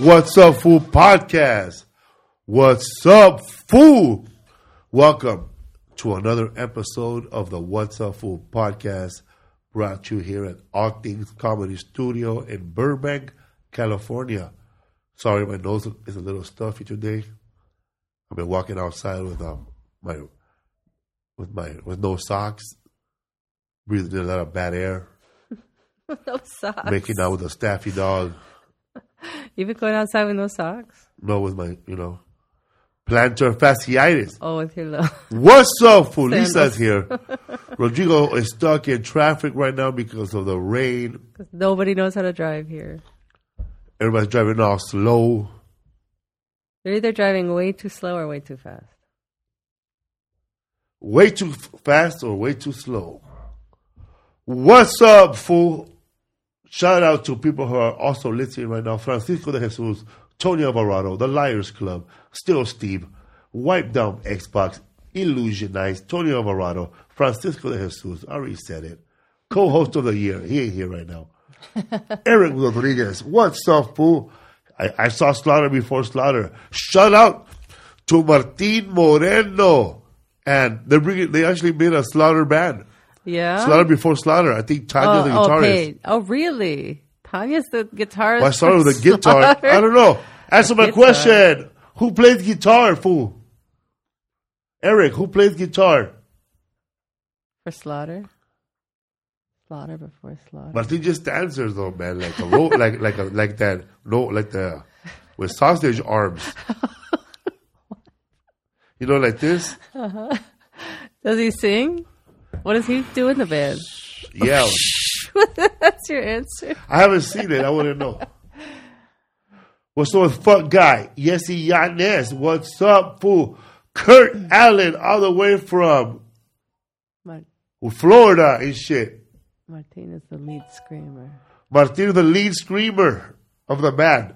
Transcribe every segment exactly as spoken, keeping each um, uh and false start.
What's Up, Fool podcast. What's up, fool? Welcome to another episode of the What's Up, Fool podcast, brought to you here at All Things Comedy Studio in Burbank, California. Sorry, my nose is a little stuffy today. I've been walking outside with um my with my with no socks, breathing in a lot of bad air. No socks. Making out with a staffy dog. You've been going outside with no socks? No, with my, you know, plantar fasciitis. Oh, with your little... What's up, fool? Lisa's here. Rodrigo is stuck in traffic right now because of the rain. Because nobody knows how to drive here. Everybody's driving all slow. They're either driving way too slow or way too fast. Way too fast or way too slow. What's up, fool? Shout out to people who are also listening right now. Francisco de Jesus, Tony Alvarado, The Liars Club, Still Steve, Wipe Down Xbox, Illusionize, Tony Alvarado, Francisco de Jesus, I already said it. Co-host of the year, he ain't here right now. Eric Rodriguez, what's up, fool? I, I saw Slaughter before Slaughter. Shout out to Martin Moreno. And they're bringing, they actually made a Slaughter band. Yeah. Slaughter before Slaughter. I think Tanya's oh, the guitarist. Okay. Oh, really? Tanya's the guitarist. Well, I started with a guitar. Slaughter? I don't know. Answer my Guitar. question. Who plays guitar, fool? Eric, who plays guitar? For Slaughter? Slaughter before Slaughter. Martin just answers though, man, like a ro- like like a like that. No, like the with sausage arms. You know, like this. Uh-huh. Does he sing? What does he do in the band? Yeah. That's your answer. I haven't seen it. I wouldn't know. What's up with fuck guy? Yesy Yanes. What's up, fool? Kurt Allen, all the way from Mar- Florida and shit. Martin is the lead screamer. Martin, the lead screamer of the band.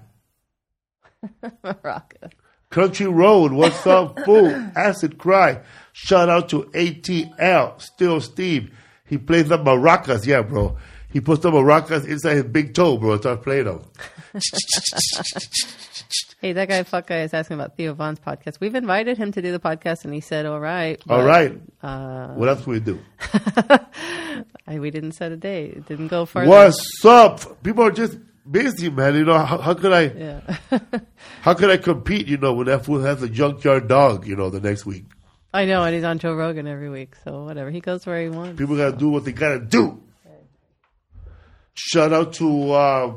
Maraca. Country Road, what's up, fool? Acid Cry. Shout out to A T L, Still Steve. He plays the maracas, yeah, bro. He puts the maracas inside his big toe, bro, and starts playing them. Hey, that guy, fuck guy, is asking about Theo Von's podcast. We've invited him to do the podcast, and he said, all right. All but, right. Uh, What else can we do? I, we didn't set a date. It didn't go further. What's up? People are just busy, man. You know, how, how could I Yeah. how could I compete, you know, when that fool has a junkyard dog, you know, the next week? I know, and he's on Joe Rogan every week, so whatever. He goes where he wants. People got to do what they got to do. Shout out to uh,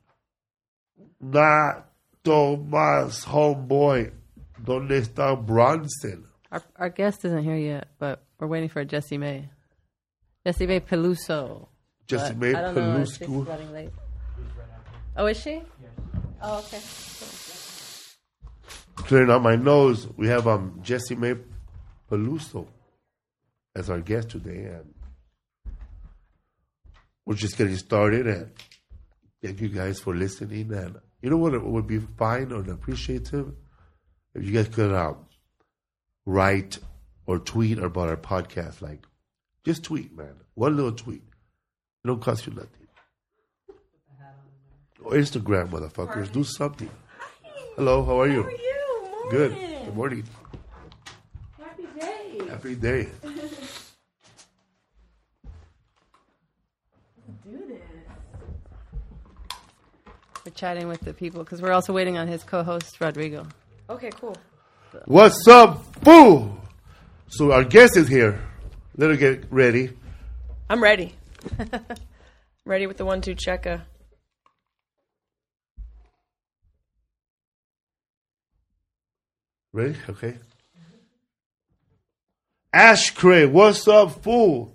Not Tomas homeboy. Donde está Bronson? Our, our guest isn't here yet, but we're waiting for Jessie May. Jessie May Peluso. Jesse But May I don't know if she's Pelusco. running late. Oh, is she? Yes. Oh, okay. Clearing out my nose, we have um Jesse May Peluso as our guest today, and we're just getting started. And thank you guys for listening. And you know what it would be fine or appreciative if you guys could um, write or tweet about our podcast. Like, just tweet, man. One little tweet. It don't cost you nothing. Or Instagram, motherfuckers. Do something. Hello, how are you? How are you? Morning. Good. Good morning. Happy day. Happy day. Do this. We're chatting with the people because we're also waiting on his co-host, Rodrigo. Okay, cool. What's up, fool? So our guest is here. Let her get ready. I'm ready. Ready with the one, two, checka. Ready? Okay. Ash Cray, what's up, fool?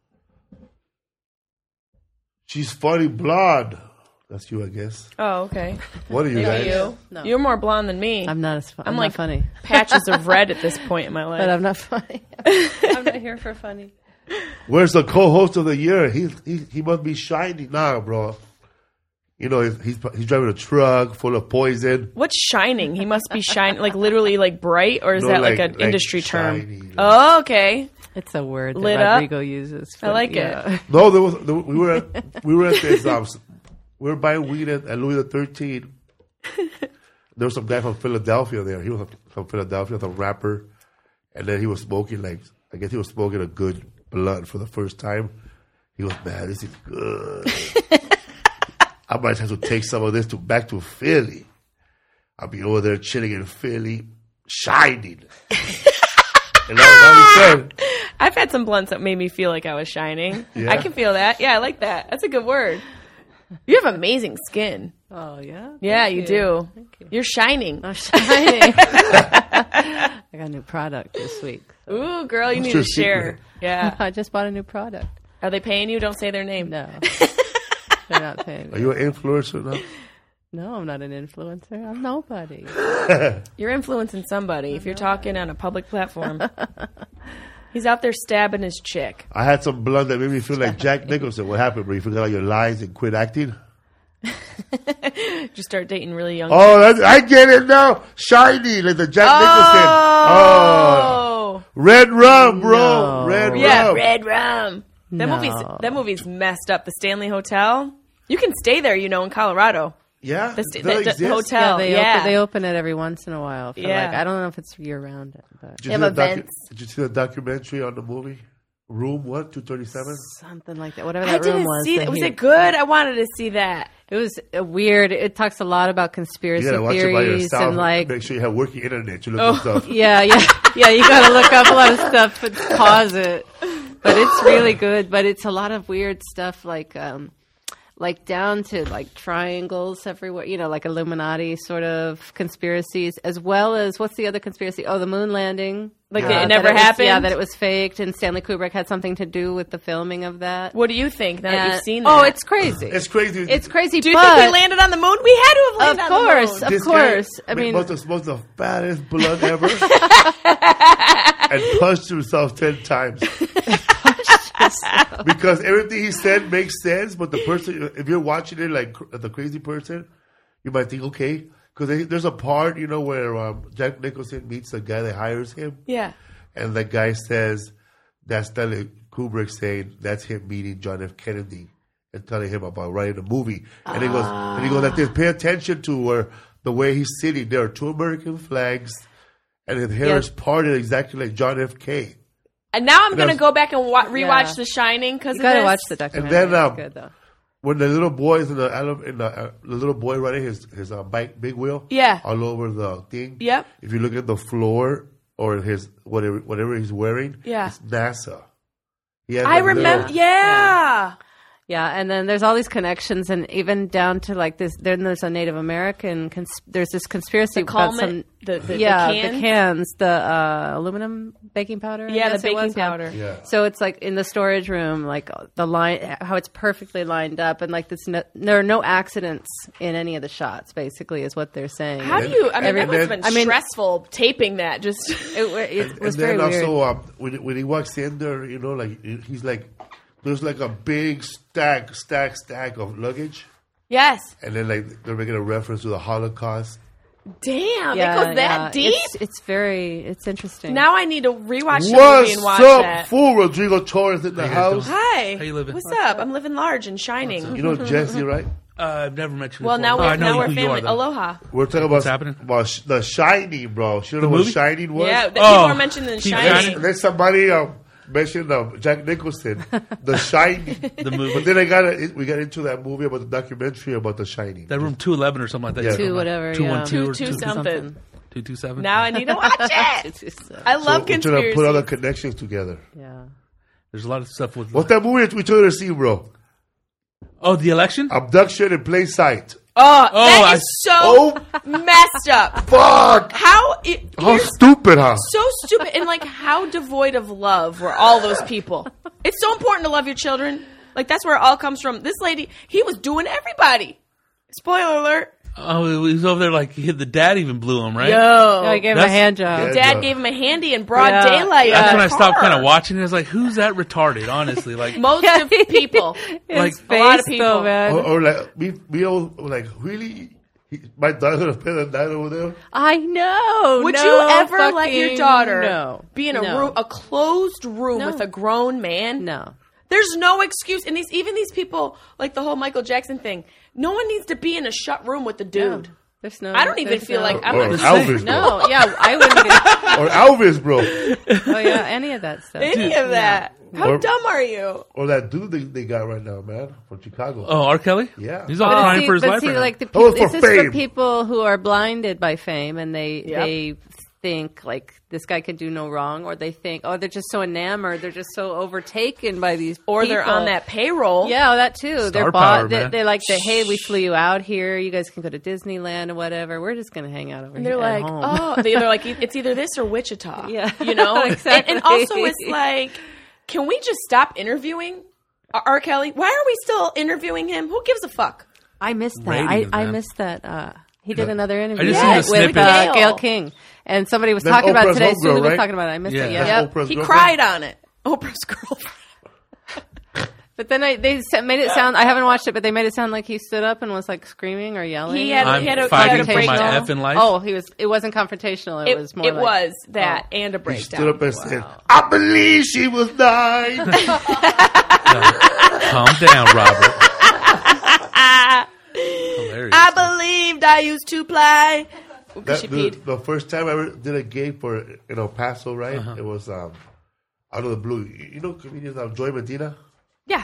She's funny blonde. That's you, I guess. Oh, okay. What are you Maybe guys? you. No. You're more blonde than me. I'm not as fun. I'm, I'm, like not funny. patches of red at this point in my life. But I'm not funny. I'm not here for funny. Where's the co-host of the year? He he he must be shiny now, bro. You know, he's, he's he's driving a truck full of poison. What's shining? He must be shining, like literally like bright, or is No, that like, like- an like industry shiny, term? like- Oh, okay. It's a word that Lit up. Rodrigo uses. I like it. No, there was there, we were at, we were at this um, we were buying weed at, at Louis the thirteenth, there was some guy from Philadelphia there. He was from Philadelphia, the rapper, and then he was smoking like I guess he was smoking a good blunt for the first time. He goes, man, this is good. I might have to take some of this to back to Philly. I'll be over there chilling in Philly, shining. And that was all he said. I've had some blunts that made me feel like I was shining. Yeah. I can feel that. Yeah, I like that. That's a good word. You have amazing skin. Oh, yeah? Yeah, Thank you do. Thank you. You're shining. I'm shining. I got a new product this week. Ooh, girl, you What's need your to share. secret? Yeah. I just bought a new product. Are they paying you? Don't say their name. No. They're not paying Are me. you an influencer now? No, I'm not an influencer. I'm nobody. You're influencing somebody if you're talking on a public platform. He's out there stabbing his chick. I had some blunt that made me feel like Jack Nicholson. What happened, bro? You forgot all your lines and quit acting? Just start dating really young. Oh, that's, I get it now. Shiny, like the Jack Nicholson. Oh. Red rum, bro. No. Red Yeah, rum. Red Rum. That No. movie's that movie's messed up. The Stanley Hotel. You can stay there, you know, in Colorado. Yeah, The, sta- that the- the exists? hotel. Yeah, they yeah. open they open it every once in a while. For Yeah. like I don't know if it's year round, but Did you, They see have the docu- events. did you see the documentary on the movie? Room what? two thirty-seven? something like that. Whatever I that room didn't was. see that that. Was he- it good? I wanted to see that. It was uh, weird. It talks a lot about conspiracy You gotta watch it by theories yourself. and like Make sure you have working internet. You look Oh. at stuff. yeah, yeah, yeah. You got to look up a lot of stuff, but pause it. But it's really good. But it's a lot of weird stuff, like um, like down to like triangles everywhere. You know, like Illuminati sort of conspiracies, as well as what's the other conspiracy? Oh, the moon landing. Like Yeah. it that never was- happened. Yeah, that it was faked, and Stanley Kubrick had something to do with the filming of that. What do you think now that And- you've seen that? Oh, it's crazy. It's crazy. It's crazy. Do you but think we landed on the moon? We had to have Of landed on course, the moon. of This course. guy I mean, must have smoked the fattest blunt ever and punched himself ten times. Because everything he said makes sense, but the person, if you're watching it like cr- the crazy person, you might think, okay, because there's a part, you know, where um, Jack Nicholson meets the guy that hires him, Yeah. and the guy says, that's Stanley Kubrick saying that's him meeting John F. Kennedy and telling him about writing a movie. And he goes, and he goes like this, pay attention to where the way he's sitting. There are two American flags, and his hair Yeah. is parted exactly like John F. K. And now I'm going to That's- go back and wa- rewatch Yeah. The Shining because you of got to this. watch the documentary. And then, um, it's good though. When the little boy is in the ele- in the, uh, the little boy riding his his uh, bike, big wheel, Yeah. all over the thing. Yep. If you look at the floor or his whatever whatever he's wearing, Yeah. it's NASA. He has I a remember. little- Yeah. Yeah, and then there's all these connections, and even down to like this. Then there's a Native American. Cons- there's this conspiracy The about Coleman- some. the- the- the yeah, cans? the cans, the uh, aluminum baking powder. I Yeah, the guess it baking was, yeah. powder. Yeah. So it's like in the storage room, like the line, how it's perfectly lined up, and like this. No, there are no accidents in any of the shots. Basically, is what they're saying. How do you? I mean, Every- that must have and been then- I mean- stressful taping that. Just It, it, And, was and very then weird. also um, when when he walks in there, you know, like he's like, there's like a big stack, stack, stack of luggage, yes. and then like they're making a reference to the Holocaust. Damn, yeah, it goes that yeah. deep. It's, it's very. It's interesting. Now I need to rewatch the movie What's and watch up, that. fool? Rodrigo Torres in the you guys house. doing? Hi. How you living? What's up? I'm living large and shining. You know Jesse, right? Uh, I've never met you Well, before. now Oh, we're I know now who we're you family. are, though. Aloha. We're talking about, happening? about sh- the Shining, bro. You know The what movie? Shining was? Yeah, the Oh, people are mentioning Keep Shining. Shining. And then somebody um, mentioned um, Jack Nicholson, The Shining. The movie. But then I got a, we got into that movie about the documentary about The Shining. That room two eleven or something like that. Yeah. you're two talking whatever. about. Two yeah. one two or Two- two two something. two two seven. Now I need to watch it. It's just, uh, I So love we're trying to conspiracy. put all the connections together. yeah. There's a lot of stuff with. What's that movie we told you to see, bro? Oh, the election. Abduction in Plain Sight. Oh, Oh, that I- is so Oh. messed up. Fuck! How it, How here's stupid, huh? so stupid and like how devoid of love were all those people. It's so important to love your children. Like that's where it all comes from. This lady, he was doing everybody. Spoiler alert. Oh, he was over there like he, the dad even blew him, right? Yo, Oh, I gave him a That's- hand job. Yeah. Dad gave him a handy in broad Yeah. daylight. That's in when I the stopped car. kind of watching it. I was like, "Who's that retarded?" Honestly, like, Most of people. like His a lot of face, people. though, man. Or, or like, me, me all, like, really? He, my daughter's gonna spend the night over there? I know. Would no you ever let your fucking- daughter no. be in a No. room, a closed room No. with a grown man? No. There's no excuse. And these, even these people, like the whole Michael Jackson thing, no one needs to be in a shut room with the dude. There's no. I don't even there's feel no- like I'm Or not Elvis, bro. No, yeah, I wouldn't. Get, Or Elvis, bro. oh yeah, any of that stuff. any of that. How Or- dumb are you? Or that dude they, they got right now, man, from Chicago. Oh, R. Kelly? Yeah. He's all But crying see, for his but life see, right now. like the Oh, people, for this is for fame. people who are blinded by fame, and they Yep. they think like this guy could do no wrong, or they think, oh, they're just so enamored, they're just so overtaken by these, Or they're people. on that payroll. Yeah, oh, that too. Star they're power, bought. They, man. they're like, the, hey, we flew you out here. You guys can go to Disneyland or whatever. We're just gonna hang out over And here they're at like, home. oh, they're like, it's either this or Wichita. Yeah. You know? Exactly. And, and also, it's like, can we just stop interviewing R. R. Kelly? Why are we still interviewing him? Who gives a fuck? I missed that. Ratings, I, I man. missed that. Uh, he did another interview just seen the with snippet. uh, Gail. Gail King, and somebody was That's talking about it Oprah's today. homegirl, Sulu was right? talking about it. I missed Yeah. it. That's Yeah. Yep. Oprah's He girlfriend? cried on it. Oprah's girlfriend. But then I, they sa- made it sound. I haven't watched it, but they made it sound like he stood up and was like screaming or yelling. He had- I'm he had a- fighting he had a for my breakdown. effing life. Oh, he was. It wasn't confrontational. It, It, was more. it like, was that oh. and a He breakdown. stood up and said, I believe she was dying. Calm down, Robert. Hilarious. I believed I used to play. Because she That, the, peed. the first time I ever did a gig for in El Paso, right? It was um, out of the blue. You you know comedians like Joy Medina? Yeah.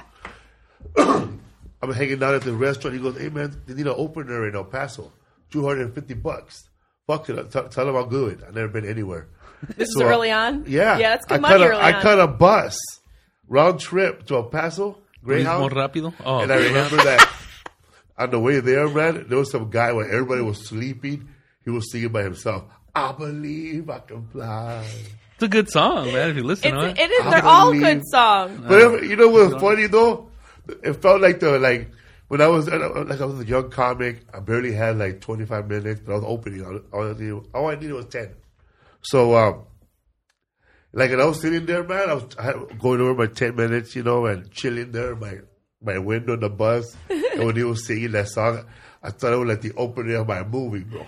I'm hanging out at the restaurant. He goes, hey, man, they need an opener in El Paso. two hundred fifty bucks. Fuck it. Tell, tell them I'll do it. I've never been anywhere. This is So, early on? Yeah. Yeah, that's good I money cut a, early I on. cut a bus, round trip to El Paso, Ritmo Greyhound. rápido? Oh, And I remember that on the way there, man, there was some guy when everybody was sleeping. He was singing by himself. I believe I can fly. it's a good song, man. If you listen to It's, it, it is. I They're all believe- good songs. But if- you know what's funny though? It felt like the like when I was like I was a young comic. I barely had like twenty-five minutes, but I was opening. All, all, I, needed, all I needed was ten. So um, like, and I was sitting there, man. I was I had, going over my ten minutes, you know, and chilling there, my my window on the bus. And when he was singing that song, I thought it was like the opening of my movie, bro.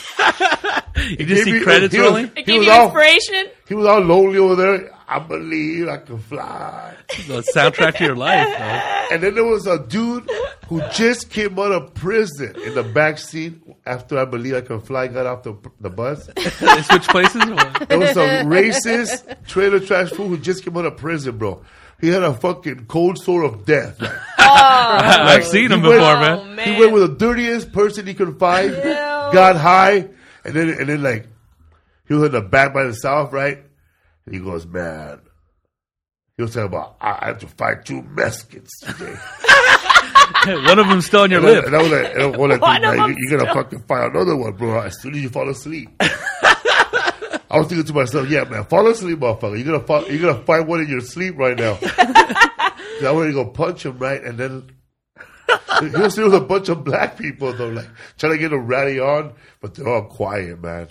you just gave see me- credits he was- rolling. It He gave was you all- inspiration. He was all lonely over there. I believe I can fly. The soundtrack to your life, bro. And then there was a dude who just came out of prison in the back seat after I Believe I Can Fly got off the, the bus. They switch places. Or what? There was some racist trailer trash fool who just came out of prison, bro. He had a fucking cold sore of death. Like, I've seen him he went- before, Oh, man. man. He went with the dirtiest person he could find, got high, and then and then like he was in the back by himself, right? And he goes, man. He was talking about I had to fight two Mexicans today. One of them's still on your And I, lip. and I was like, and I was like One dude, of man, them you, you're gonna fucking find another one, bro, as soon as you fall asleep. I was thinking to myself, yeah, man, fall asleep, motherfucker. You're gonna fall, you're gonna find one in your sleep right now. I wanted to go punch him, right, and then he was there with a bunch of black people, though, like trying to get him rally on, but they're all quiet, man.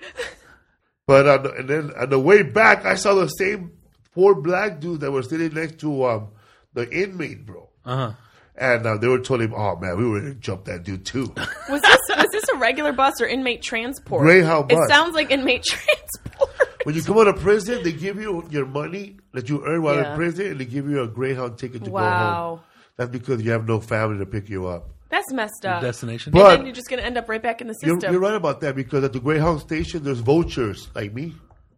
But on the, and then on the way back, I saw the same four black dudes that were sitting next to um, the inmate, bro. Uh-huh. And uh, they were telling him, "Oh man, we were going to jump that dude too." Was this was this a regular bus or inmate transport? Greyhound It bus. sounds like inmate transport. When you come out of prison, they give you your money that you earn while Yeah. in prison, and they give you a Greyhound ticket to go Wow. home. That's because you have no family to pick you up. That's messed up. Destination. But- and then you're just going to end up right back in the You're, system. you're right about that because at the Greyhound station, there's vultures like me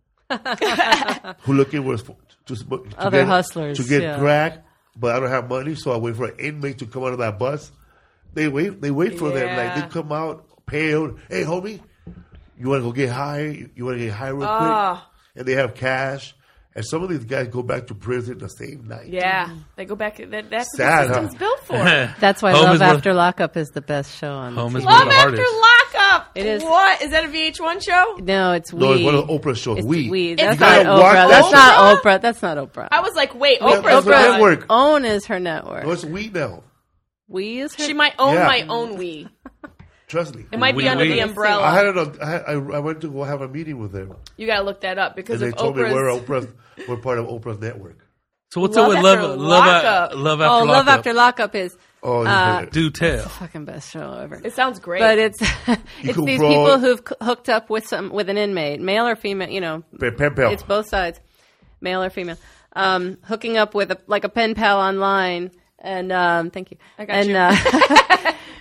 who looking for to, to Other get, hustlers, to get yeah. crack, but I don't have money, so I wait for an inmate to come out of that bus. They wait. They wait for them. Like Yeah. they come out pale. Hey, homie, you want to go get high? You want to get high real Ah. quick? And they have cash. And some of these guys go back to prison the same night. Yeah, they go back. That, that's Sad, what the system's huh? built for. That's why Home Love is where- After Lockup is the best show on. Home is T V. one Love of the After hardest. Lockup. It is. What is that? A V H one show? No, it's we. No, it's one of Oprah's shows. It's We. we. It's That's not not watch Oprah. that That's show. not Oprah. That's not Oprah. I was like, wait, That's Oprah's the on. network. Own is her network. No, it's We now. We is her. She might own Yeah. my own we. Trust me. It might We- be under we- the umbrella. I had it on, I, had, I I went to go have a meeting with them, You got to look that up and because they of told me we're Oprah's. Oprah's, we're part of Oprah's network. So what's Love up with love, After love, Lockup. love oh, after Love lockup? After Lockup is Oh, Uh, Do tell. fucking best show ever. It sounds great. But it's it's could these throw- people who've c- hooked up with some with an inmate, male or female. You know, Pen pen pal. it's both sides, male or female, um, hooking up with a, like a pen pal online, and um, thank you. I got and, you. Uh,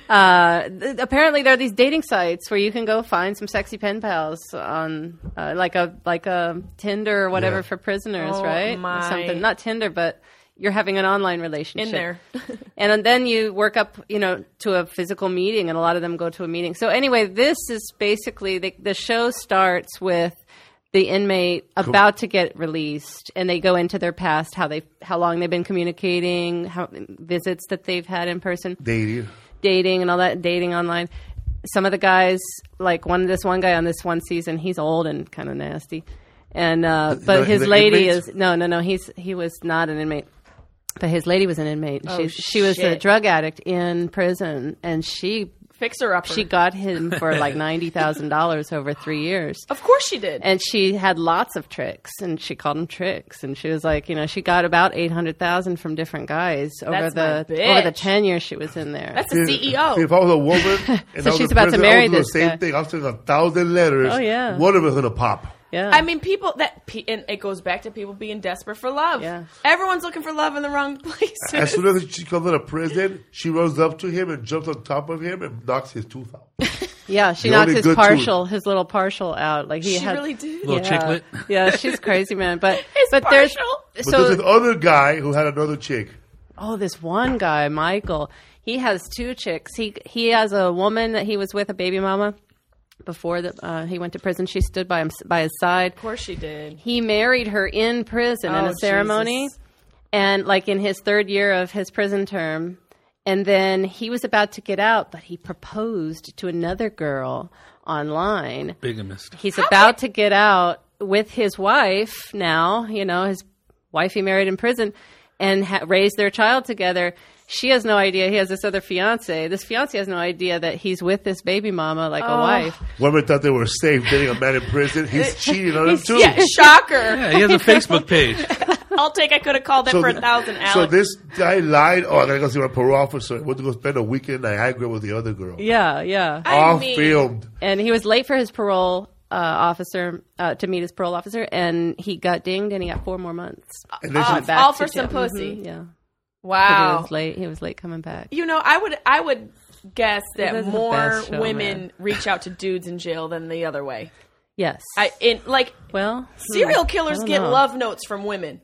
Uh, th- apparently, there are these dating sites where you can go find some sexy pen pals on, uh, like a like a Tinder or whatever Yeah. for prisoners, Oh, right? Or my. something, not Tinder, but you're having an online relationship In there. and then you work up, you know, to a physical meeting, and a lot of them go to a meeting. So anyway, this is basically the, the show starts with the inmate about to get released, and they go into their past, how they, how long they've been communicating, how visits that they've had in person, Dating. dating, and all that, dating online. Some of the guys, like one, this one guy on this one season, he's old and kind of nasty, and uh, but the- his the lady inmates? is no, no, no. He's he was not an inmate. But his lady was an inmate. Oh, she, she was a shit. drug addict in prison, and she Fixer upper. she got him for like ninety thousand dollars over three years. Of course she did. And she had lots of tricks, and she called them tricks. And she was like, you know, she got about eight hundred thousand from different guys over That's my the over the bitch. ten years she was in there. That's the C E O. See, if I was a woman and So I was she's in about to prison, marry I would do this the same guy. thing. I'll send a thousand letters. Oh, yeah. One of them's gonna pop. yeah. I mean, people that pe- and it goes back to people being desperate for love. Yeah. Everyone's looking for love in the wrong places. As soon as she comes out of prison, she runs up to him and jumps on top of him and knocks his tooth out. yeah, she the knocked only his good partial, his little partial out. Like he she had, really did. Little yeah, chicklet. yeah, she's crazy, man. But His but there's partial. But so there's this other guy who had another chick. oh, this one guy, Michael, he has two chicks. He he has a woman that he was with, a baby mama, before that uh, he went to prison. She stood by him by his side. Of course she did. He married her in prison in Oh, a ceremony, Jesus. and like in his third year of his prison term. And then he was about to get out, but he proposed to another girl online. Bigamist. He's about to get out with his wife now, you know, his wife he married in prison, and ha- raised their child together. She has no idea he has this other fiance. This fiance has no idea that he's with this baby mama like a wife. Women thought they were safe dating a man in prison. He's cheating on them too. Yeah, shocker. Yeah, he has a Facebook page. I'll take. I could have called it So for a th- thousand. Alex. So this guy lied. Oh, I gotta go see my parole officer. Went to go spend a weekend in Niagara with the other girl. Yeah, yeah. I All mean- filmed. And he was late for his parole uh, officer uh, to meet his parole officer, and he got dinged, and he got four more months. And then Uh, she, Back all to for some jail. pussy. Mhm, yeah, But he Wow. was late. He was late coming back. You know, I would. I would guess that This is the more best show, women man. reach out to dudes in jail than the other way. Yes. I in like well, serial hmm, killers I don't get know. love notes from women.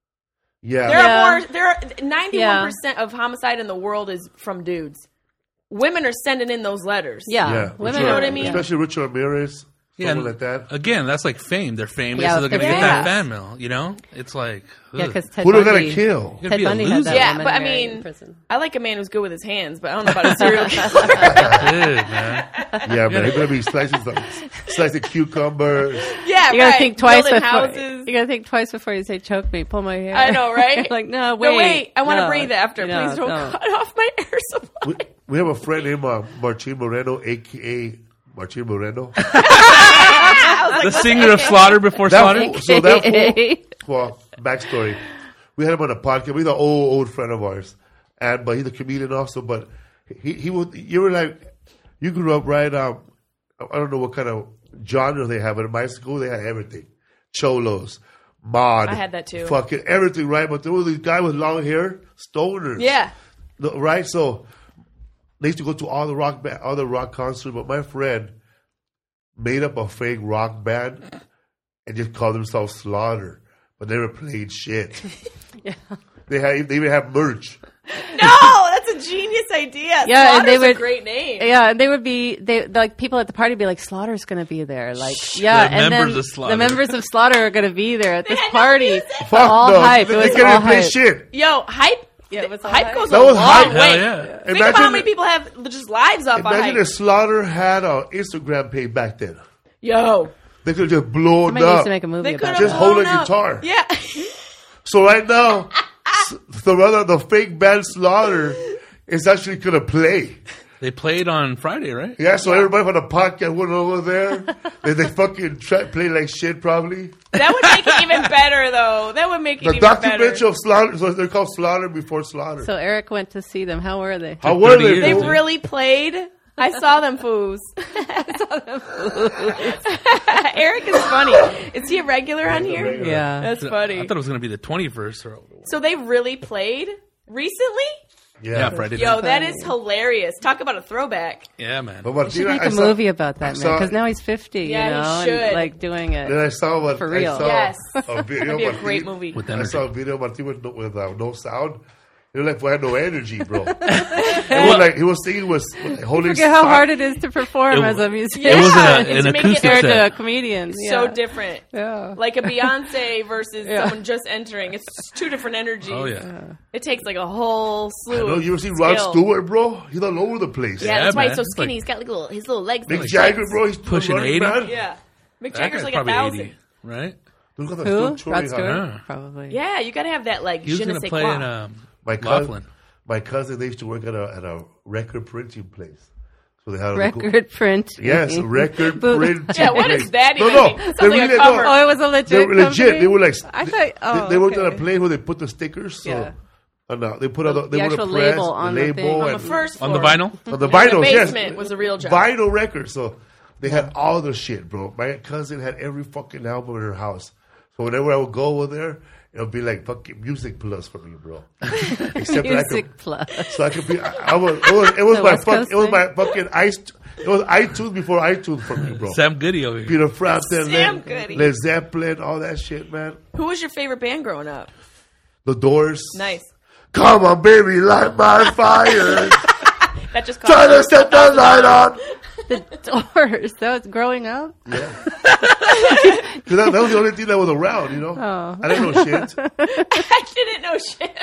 yeah. There Yeah. are more. There are ninety-one percent of homicide in the world is from dudes. Women are sending in those letters. Yeah, yeah. women. Richard- know are, what I mean? Especially Richard Ramirez. Yeah, Someone and like that. Again, that's like fame. They're famous, Yeah, so they're going to they're get that famous. fan mail. You know, it's like Yeah, ugh. because Ted Who do they Bundy. gotta kill? You're gonna Ted be a Bundy had loser. that Yeah, woman but I married in mean, prison. I like a man who's good with his hands, but I don't know about a serial killer. Good, man. Yeah, man. He better be slicing some, slicing cucumbers. yeah, You gotta right. think twice Building before. houses. You gotta think twice before you say "choke me, pull my hair." I know, right? like no, wait, No, wait. I want to no, breathe after. no, Please don't no. cut off my air supply. We, we have a friend named uh, Martin Moreno, a k a. Martin Moreno. The singer of Slaughter Before That Slaughter. fool- so that fool, well, backstory. We had him on a podcast. He's an old, old friend of ours. And, but he's a comedian also. But he, he would, you were like, you grew up, right? Um, I don't know what kind of genre they have, but in my school, they had everything. Cholos, mod. I had that too. Fucking everything, right? But there was this guy with long hair, stoners. Yeah. No, right? So they used to go to all the rock ba- all the rock concerts, but my friend made up a fake rock band and just called themselves Slaughter, but never played shit. Yeah. They had they even have merch. No, that's a genius idea. Yeah, and they Slaughter's a would- great name. Yeah, they would be they like people at the party would be like Slaughter's going to be there, like yeah, The and members then of Slaughter. the members of Slaughter are going to be there at this had no party. music. Fuck all no, hype. They, It they was can't all even play hype. shit. Yo, hype. Yeah, it was all hype hype. goes That a was long hype. way. Hell yeah. Think Imagine about how many it- people have just lives off of Imagine hype. if Slaughter had an Instagram page back then. Yo, They could have just blown Somebody needs up. to make a movie they could about have Just it. hold a blown up. guitar. Yeah. So right now, s- the rather the fake band Slaughter is actually gonna play. They played on Friday, right? Yeah, so everybody from the podcast went over there. they, they fucking try, play like shit, probably. That would make it even better, though. That would make it The even better. documentary of Slaughter, so they're called Slaughter Before Slaughter. So Eric went to see them. How were they? How were thirty they? years They fool? ago. really played. I saw them fools. Eric is funny. Is he a regular on here? regular. Yeah. That's I funny. thought it was going to be the twenty-first. Or So they really played recently? Yeah, Friday Yo, night. that is hilarious. Talk about a throwback. Yeah, man. But We should Martina, make I a saw- movie about that, I man. saw- Because now he's fifty, Yeah, he you know, should. and like doing it. Then I saw what For I real. saw Yes. a video. That'd be a Martin- great movie. With I energy. saw a video of Martin with, no- with uh, no sound. He was like, we had no energy, bro. It was like he was singing with, with like, holding. Forget how stock. hard it is to perform It- as a musician. Yeah. It was a, and an to make it acoustic compared to a set. comedian. So yeah. different. Yeah. Like a Beyonce versus Yeah. someone just entering. It's two different energies. Oh, yeah. It takes like a whole I slew. know, of you ever seen Rod skill. Stewart, bro? He's all over the place. Yeah, Yeah, that's why man. he's so It's skinny. like- he's got like little, his little legs. Mick like Jagger, legs. bro, he's Pushing running, eighty? man. Yeah. Mick That Jagger's guy's like a probably thousand. eighty, right? Look at that Who? still Rod chewing Stewart? on- Huh. Probably. Yeah, you got to have that like He was je ne going to sais play quoi. in um, My cousin, Laughlin. my cousin, they used to work at a at a record printing place. So they had a Record print. Yes, record Boot- print. Yeah, what is that No, even no, mean? That sounds they like a really cover. don't. Oh, it was a legit. They were legit. company? They were like I thought. they, Oh, they worked okay. at a place where they put the stickers. So, Yeah. and, uh, they put on the, they The would actual press label the on the label thing. On and the first On the floor. vinyl? on the And the vinyls. basement yes, was a real job. Vinyl records. So they had all the shit, bro. My cousin had every fucking album in her house. So whenever I would go over there, it would be like fucking Music Plus for me, bro. Except that I could, Music Plus. so I could be. I, I was. It was, it was The my West fuck. Coast It was thing? my fucking ice. It was iTunes before iTunes for me, bro. Sam Goody over here. Peter Frampton, Sam Led, Goody. Led Zeppelin, all that shit, man. Who was your favorite band growing up? The Doors. Nice. Come on, baby, light my fire. That just Try to cost set the light on. The Doors. That was growing up. Because that, that was the only thing that was around, you know. Oh. I didn't know shit. I didn't know shit.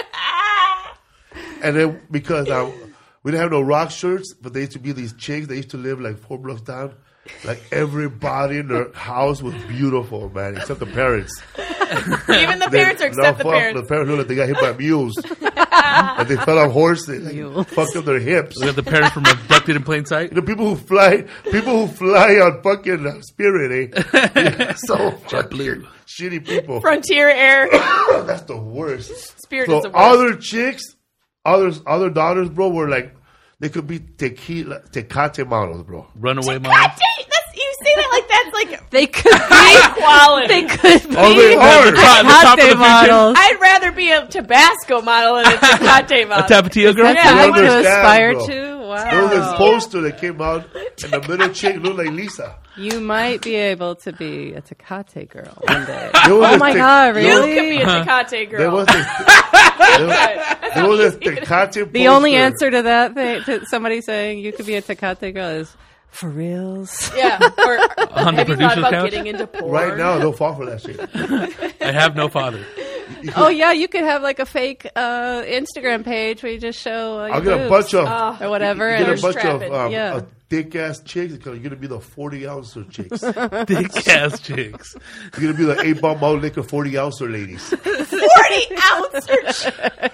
And then because um, we didn't have no rock shirts, but they used to be these chicks. They used to live like four blocks down. Like everybody in their house was beautiful, man, except the parents. Even the They- parents or no, except the fuck, parents. The parents looked like they got hit by mules. And they fell off horses. Like, Mules. fucked up their hips. We got the parents from Abducted in Plain Sight. The people who fly, people who fly on fucking uh, Spirit, eh? So fucking shitty people. Frontier Air. That's the worst. Spirit So is the worst. other chicks, others, other daughters, bro, were like, they could be tequila, Tecate models, bro. Runaway God Mom. dang, that's, you say that like that's like They could be. quality. They could be. Oh, they are. The top, the top of the Tecate future. models. I'd rather be a Tabasco model than a Tecate A model. Tapatio girl. That's Yeah, what I I want to understand, aspire bro. to. There was this Wow. poster that came out, and the middle chick looked like Lisa. You might be able to be a Tecate girl one day. There was Oh this my Tec- God, there You was- really? could be a Tecate girl. There was this, there, there was this Tecate The only poster. answer to that thing, to somebody saying you could be a Tecate girl is for reals. yeah. Or On the have you thought producer's about couch? getting into porn? Right now, don't fall for that shit. I have no father. Oh yeah, you could have like a fake uh, Instagram page where you just show uh, your I'll get a boobs bunch of Oh. or whatever. You get a and bunch of trapping. um, Yeah. uh, thick ass chicks. Because you're gonna be the forty ouncer chicks. you're Thick ass chicks. gonna be the eight ball malt liquor forty ouncer ladies. forty ounce.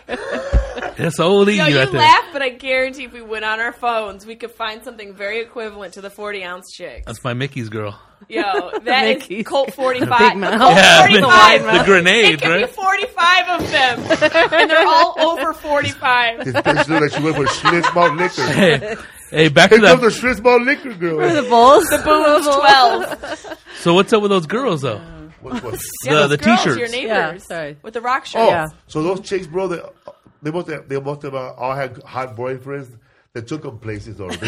That's old Yo, easy you right there. laugh, but I guarantee if we went on our phones, we could find something very equivalent to the forty ounce chicks. That's my Mickey's girl. Yo, that is Mickey's. Colt forty-five. Big mouth. Colt Yeah, the- forty-five. the grenades, It could right? be forty-five of them, and they're all over forty-five. This bitch look like she went for Schlitz malt liquor. Hey, hey, back to Here comes the that. Schlitz malt liquor girl. the bulls. The boom's twelve. So what's up with those girls though? What- what- Yeah, The- those the girls, t-shirts. your neighbors, Yeah, sorry. with the rock shirt. Oh, Yeah. so those chicks, bro, they, they must have, they must have uh, all had hot boyfriends that took them places already.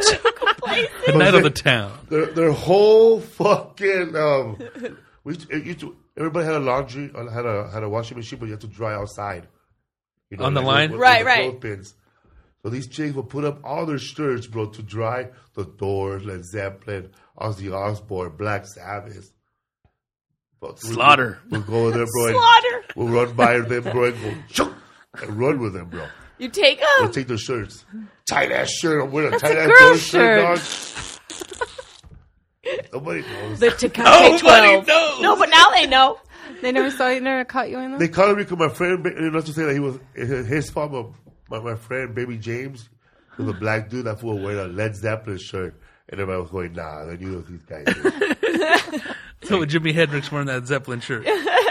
The night of the town. their, their whole fucking um, we used to, it used to, everybody had a laundry, uh, had a had a washing machine, but you had to dry outside. You On the with- line? with- Right, with the right. clothespins. So these chicks would put up all their shirts, bro, to dry. The Doors, Led Zeppelin, Ozzy Osbourne, Black Sabbath. But we- Slaughter. We'll go over there, bro. and Slaughter. We'll run by them, bro, and go shook, and run with them, bro. You take We'll them. take their shirts. Tight ass shirt. I'm wearing a That's tight a ass girl Doors shirt, dog. shirt. Nobody knows. The Tecate Nobody twelve. knows. No, but now they know. They never saw you, never caught you in them. They called me because my friend, not to say that he was his fault, but my, my friend, Baby James, was a black dude that fool wearing a Led Zeppelin shirt. And everybody was going, nah, they knew what these guys did. So with Jimi Hendrix wearing that Zeppelin shirt.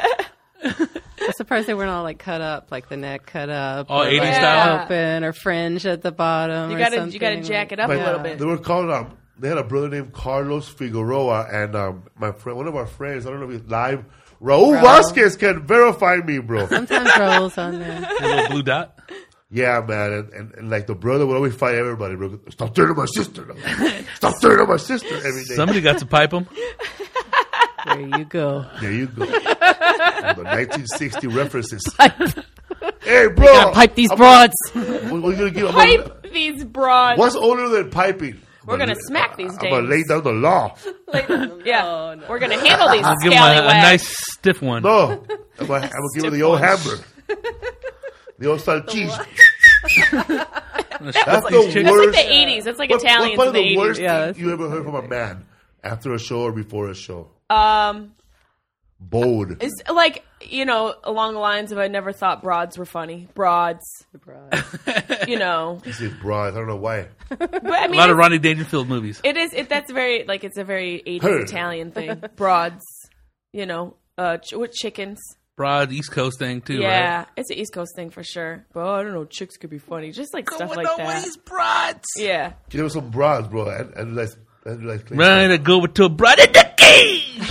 I'm surprised they weren't all like cut up, like the neck cut up, All or, eighties like, style? open, or fringe at the bottom. You or gotta, something. you gotta jack it up But a little bit. They were called, um, they had a brother named Carlos Figueroa, and um, my friend, one of our friends, I don't know if he's live, Raul Raul. Vasquez can verify me, bro. Sometimes rolls on there. A little blue dot. Yeah, man, and, and, and like the brother would always fight everybody. Bro. Stop staring at my sister. Stop staring at my sister every day. Somebody got to pipe him. There you go. There you go. The nineteen sixty references. Hey, bro. Gotta pipe these I'm- broads. What, what you gonna give? I'm Pipe gonna- these broads. What's older than piping? We're gonna smack these I'm gonna dames. lay down the law. Yeah, we're gonna handle these I'll give him a, a scallywags. nice stiff one. No, I'm gonna, I'm gonna give her the old hammer. The old salchicha. That's That's the That's like worst. the eighties. That's like What- Italians What's in the the worst eighties. Yeah, thing that's- you ever heard from a man after a show or before a show? Um, Bold. it's like, you know, along the lines of I never thought broads were funny. Broads, you know. This is broad. I don't know why. But I A mean, lot of it's- Ronnie Dangerfield movies. it is. It, that's very like it's a very eighties Her. Italian thing. Broads, you know, uh, ch- with chickens. Broad East Coast thing too, Yeah, right? it's an East Coast thing for sure. But I don't know, chicks could be funny, just like stuff like that. broads. Yeah, Give me some broads, bro. And, and let's, and let's Ready to go to a broad in the cage.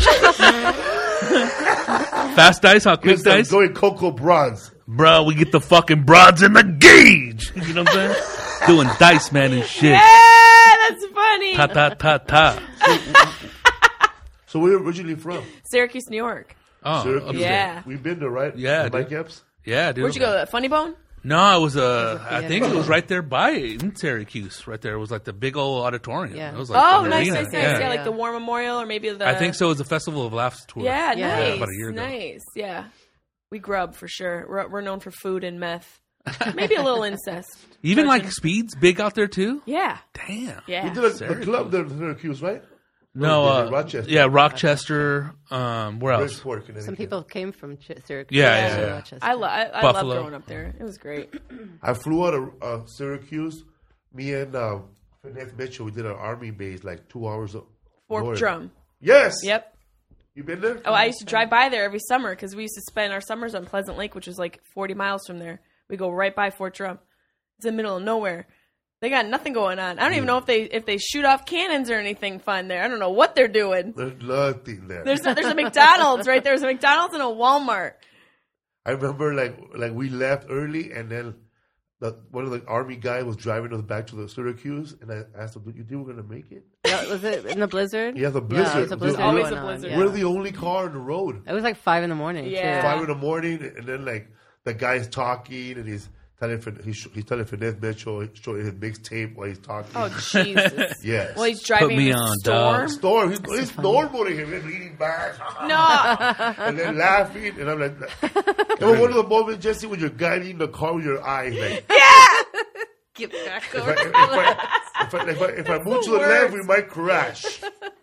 Fast dice, how quick Give some dice? going cocoa broads. Bro, we get the fucking broads in the gauge. You know what I'm saying? Doing dice, man, and shit. yeah, that's funny. Ta ta ta ta. So where are you originally from? Syracuse, New York. Oh, Syracuse. upstate. Yeah. We've been there, right? Yeah, Mike dude. Epps? Yeah, dude. Where'd you go? Funny Bone? No, it was uh, a I think it was right there by in Syracuse. Right there, it was like the big old auditorium. Yeah. It was like Oh, the nice, arena. nice, nice. Yeah. Yeah. like the War Memorial or maybe the. I think so. It was the Festival of Laughs tour. Yeah, Yeah. nice, About a year ago. nice. Yeah, we grub for sure. We're, we're known for food and meth, maybe a little incest. Even like Touching. Speed's big out there too. Yeah, Damn. yeah. We did a, a Syracuse. club there in Syracuse, right? No, No, uh, Rochester. Yeah, Rochester. Um, where else? Bridgeport, Connecticut. Some people came from Ch- Syracuse. Yeah, yeah, to yeah. Rochester. I, lo- I, I love Buffalo. growing up there. It was great. I flew out of uh, Syracuse. Me and uh, Finesse Mitchell, we did an army base like two hours. Of, Fort north. Drum. Yes. Yep. You been there? Oh, I used to drive by there every summer because we used to spend our summers on Pleasant Lake, which was like forty miles from there. We go right by Fort Drum. It's in the middle of nowhere. They got nothing going on. I don't even know if they if they shoot off cannons or anything fun there. I don't know what they're doing. There's nothing there. There's a, there's a McDonald's right there. There's a McDonald's and a Walmart. I remember like like we left early, and then the, one of the army guys was driving us back to the Syracuse, and I asked him, "Do you think we're gonna make it?" Yeah, was it in the blizzard? Yeah, the Yeah, blizzard. it was a blizzard. There's always going a on, blizzard. yeah. We're the only car on the road. It was like five in the morning. Yeah. Too. Five in the morning, and then like the guy's talking, and he's telling fin- he's, he's telling Finesse Mitchell, he's showing his mixtape while he's talking. Oh Jesus! Yes. Well, he's driving me in a on, storm. dog. Storm, he's, he's normal to him, he's leaning back, No, and then laughing, and I'm like, and one of the moments, Jesse, when you're guiding the car with your eyes, like, Get back if I, if, I, if, I, if, I, if I move to the left, we might crash.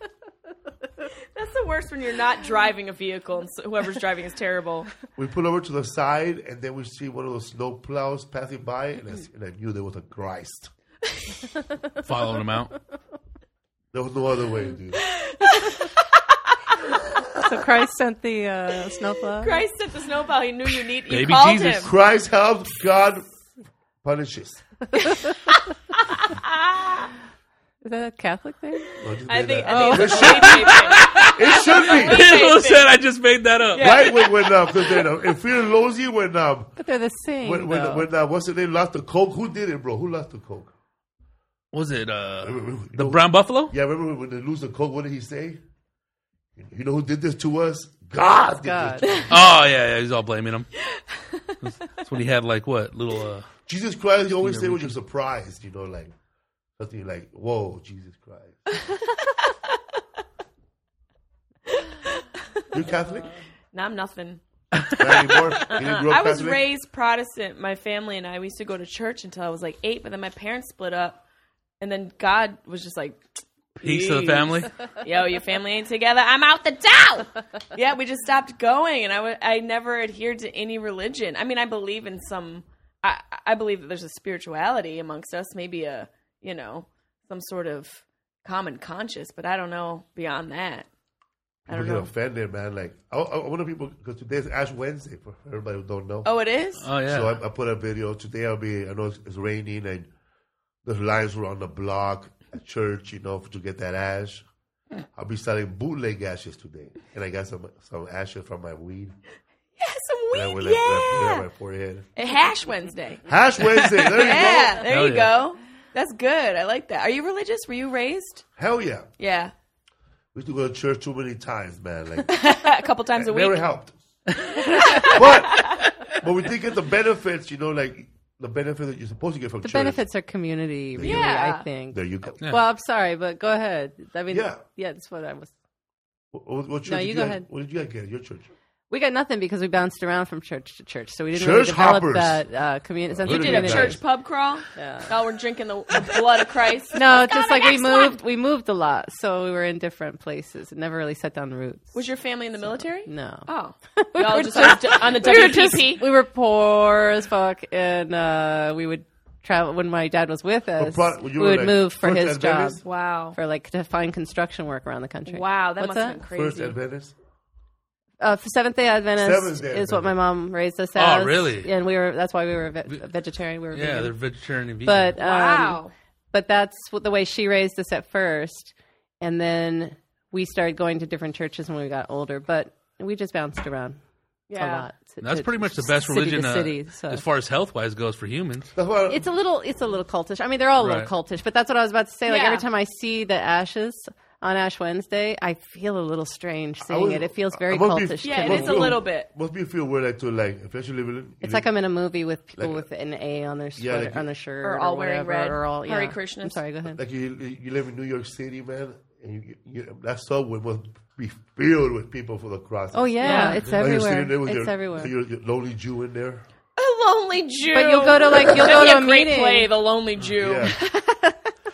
that's the worst when you're not driving a vehicle and so whoever's driving is terrible. We pull over to the side, and then we see one of those snow plows passing by, and I, and I knew there was a Christ. Following him out. There was no other way, dude. So Christ sent the uh, snowplow. Christ sent the snowplow. He knew you need. You Baby called Jesus. him. Christ helps, God punishes. Is that a Catholic thing? No, just I made think. that. I think it's a It should be. People said I just made that up. Right when when uh, cause then, uh, in Fear and Loathing, when um But they're the same. when when, though. when uh, what's the name lost the coke? Who did it, bro? Who lost the coke? Was it uh, You the know- Brown Buffalo? Yeah, remember when they lose the coke? What did he say? You know who did this to us? God. Did God. This to us. Oh yeah, yeah, he's all blaming him. That's when he had like what little uh Jesus Christ. You always say when you're surprised. You know, like something like, "Whoa, Jesus Christ." You Catholic? No, I'm nothing. Not anymore. You didn't grow up I was Catholic? raised Protestant. My family and I, we used to go to church until I was like eight, but then my parents split up, and then God was just like, peace to the family. "Yo, your family ain't together. I'm out the door." Yeah, we just stopped going, and I wa- I never adhered to any religion. I mean, I believe in some. I I believe that there's a spirituality amongst us, maybe a you know some sort of common conscience, but I don't know beyond that. I People don't get know. offended, man. Like, I, I wonder people, because today's Ash Wednesday, for everybody who don't know. Oh, it is. Oh yeah. So I, I put a video. Today I'll be, I know it's, it's raining, and the lines were on the block at church, you know, to get that ash. I'll be selling bootleg ashes today. And I got some some ashes from my weed. Yeah, some Yeah, wheat. with that, that, Yeah. that, my forehead. A Hash Wednesday. Hash Wednesday. There you Yeah, go. there Hell you yeah. go. That's good. I like that. Are you religious? Were you raised? Hell yeah. Yeah. We used to go to church too many times, man. Like, A couple times a it week. never helped. but but we did get the benefits, you know, like the benefit that you're supposed to get from The church. benefits are community, really, Yeah. I think. There you go. Yeah. Well, I'm sorry, but go ahead. I mean, Yeah. yeah, that's what I was. What, what, what church No, did you go guys- ahead. What did you guys get at your church? We got nothing because we bounced around from church to church, so we didn't Church really develop hoppers. that uh, community. sense You of did a Nice. community. church pub crawl? Yeah. Y'all were drinking the, the blood of Christ? No, Let's go just to like the we next one. moved. We moved a lot, so we were in different places. It never really set down roots. Was your family in the military? No. Oh. We Y'all were just on the, on the we were W P just P? we were poor as fuck, and uh, we would travel when my dad was with us. pro- you we were would like move for First his job Adventist? Wow. for like to find construction work around the country. Wow, that What's must that? have been crazy. First Adventist? Uh, for Seventh Day Adventist Seventh-day is what my Adventist. mom raised us Oh, as. really? And we were that's why we were ve- vegetarian. We were Yeah, vegan. they're vegetarian and vegan. But um, Wow. but that's what, the way she raised us at first, and then we started going to different churches when we got older. But we just bounced around Yeah. a lot. to- that's to pretty much the best city religion to uh, city, so. as far as health wise goes for humans. That's why It's a little, it's a little cultish. I mean, they're all a Right. little cultish, but that's what I was about to say. Like Yeah. every time I see the ashes on Ash Wednesday, I feel a little strange seeing was- it. It feels very I must be- cultish. Yeah, to it me. is a little bit. must be feel weird, like to like, especially living. It's like I'm in a movie with people Like- with an A on their Yeah, sweater, like- on their shirt, Or all wearing whatever, red. or all Hare yeah. Krishnas. I'm sorry, go ahead. like you, you live in New York City, man, and you, you, that subway must be filled with people for the cross. Oh yeah, Yeah. it's Like you're everywhere. sitting there with It's your, everywhere. Your, your lonely Jew in there. A lonely Jew. But you'll go to like you'll That'd go be to a a great meeting. play, The Lonely Jew. Yeah,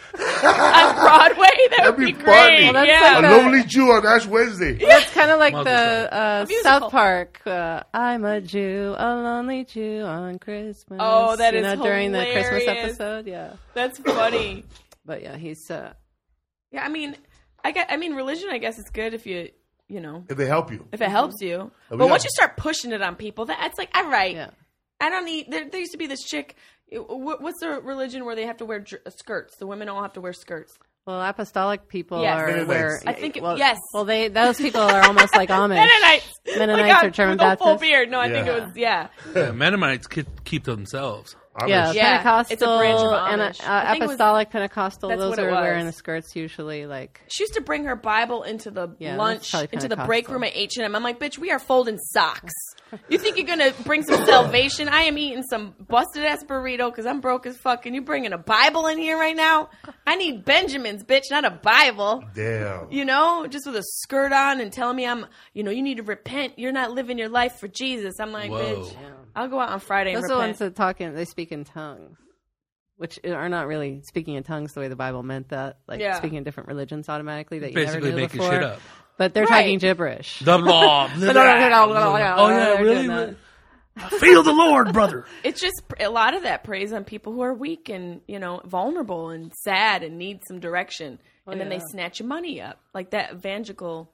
On Broadway, that That'd would be be, funny. great. Well, that's yeah. like a the- lonely Jew on Ash Wednesday. It's kind of like Muzzle the uh, musical. South Park. Uh, I'm a Jew, a lonely Jew on Christmas. Oh, that you is know, during the Christmas hilarious. episode. Yeah, That's funny. but yeah, he's. Uh, Yeah, I mean, I get. I mean, religion. I guess is good if you, you know, If they help you, if it helps you. we But got- once you start pushing it on people, that's like, all right. yeah. I don't need. There, there used to be this chick. wh- What's the religion where they have to wear dr- skirts? The women all have to wear skirts. Well, apostolic people Yes. are Mennonites. where I think it- well, yes. Well, they those people are almost like Amish. Mennonites. Mennonites Like, or German with a full Baptists. beard. No, I think Yeah. it was. Yeah. Yeah, Mennonites could keep to themselves. Amish. Yeah, Yeah, Pentecostal it's a branch of and Amish. uh, I think it was- apostolic Pentecostal. that's Those what it are was. wearing the skirts usually. Like She used to bring her Bible into the Yeah, that's lunch, probably into the break Pentecostal. room at H and M. I'm like, bitch, we are folding socks. You think you're gonna bring some salvation? I am eating some busted ass burrito because I'm broke as fuck, and you bringing a Bible in here right now? I need Benjamins, bitch, not a Bible. Damn. You know, just with a skirt on and telling me I'm, you know, you need to repent. You're not living your life for Jesus. I'm like, Whoa. bitch, I'll go out on Friday those and are the repent. ones that talk in. They speak in tongues, which are not really speaking in tongues the way the Bible meant that. Like Yeah. speaking in different religions automatically that you Basically never knew making before. shit up. But they're Right. talking gibberish. The law. oh yeah, yeah, really? Feel the Lord, brother. It's just a lot of that preys on people who are weak and, you know, vulnerable and sad and need some direction. and then they yeah. snatch your money up. Like that evangelical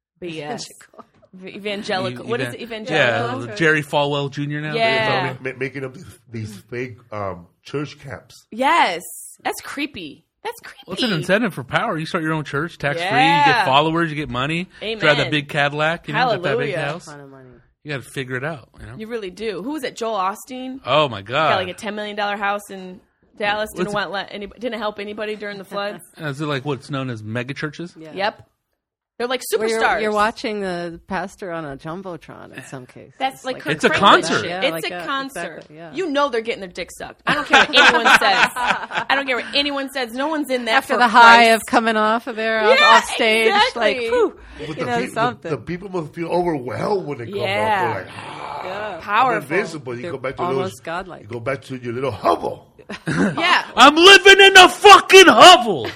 B S. V- Evangelical. E- What is evan- it? Evangelical? Yeah, Jerry Falwell Junior now. Yeah. Ma- making up these, these fake um, church camps. Yes. That's creepy. That's creepy. What's an incentive for power? You start your own church, tax free. You Yeah. get followers. You get money. Amen. Drive that big Cadillac. You know, get that big Hallelujah. house. Ton of money. You got to figure it out. You know. You really do. Who was it? Joel Osteen? Oh my God. Got like a ten million dollars house in Dallas. Didn't What's- want let any, didn't help anybody during the floods. Is it like what's known as mega churches? Yeah. Yep. They're like Where superstars. You're, you're watching the pastor on a jumbotron in some cases. That's like Kirk It's a Franklin concert. shit. Yeah, it's like a a- concert. exactly, yeah. You know they're getting their dick sucked. I don't care what anyone says. I don't care what anyone says. No one's in that after for the high Christ. of coming off of there off, Yeah, off stage, exactly. like whew, But you the, know pe- the, something. the people must feel overwhelmed when they come Yeah. up. They're like, ah, yeah. I'm powerful. invincible. You They're go back to almost those, godlike. You go back to your little hovel. Yeah. I'm living in a fucking hovel.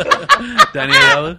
Danny Allen.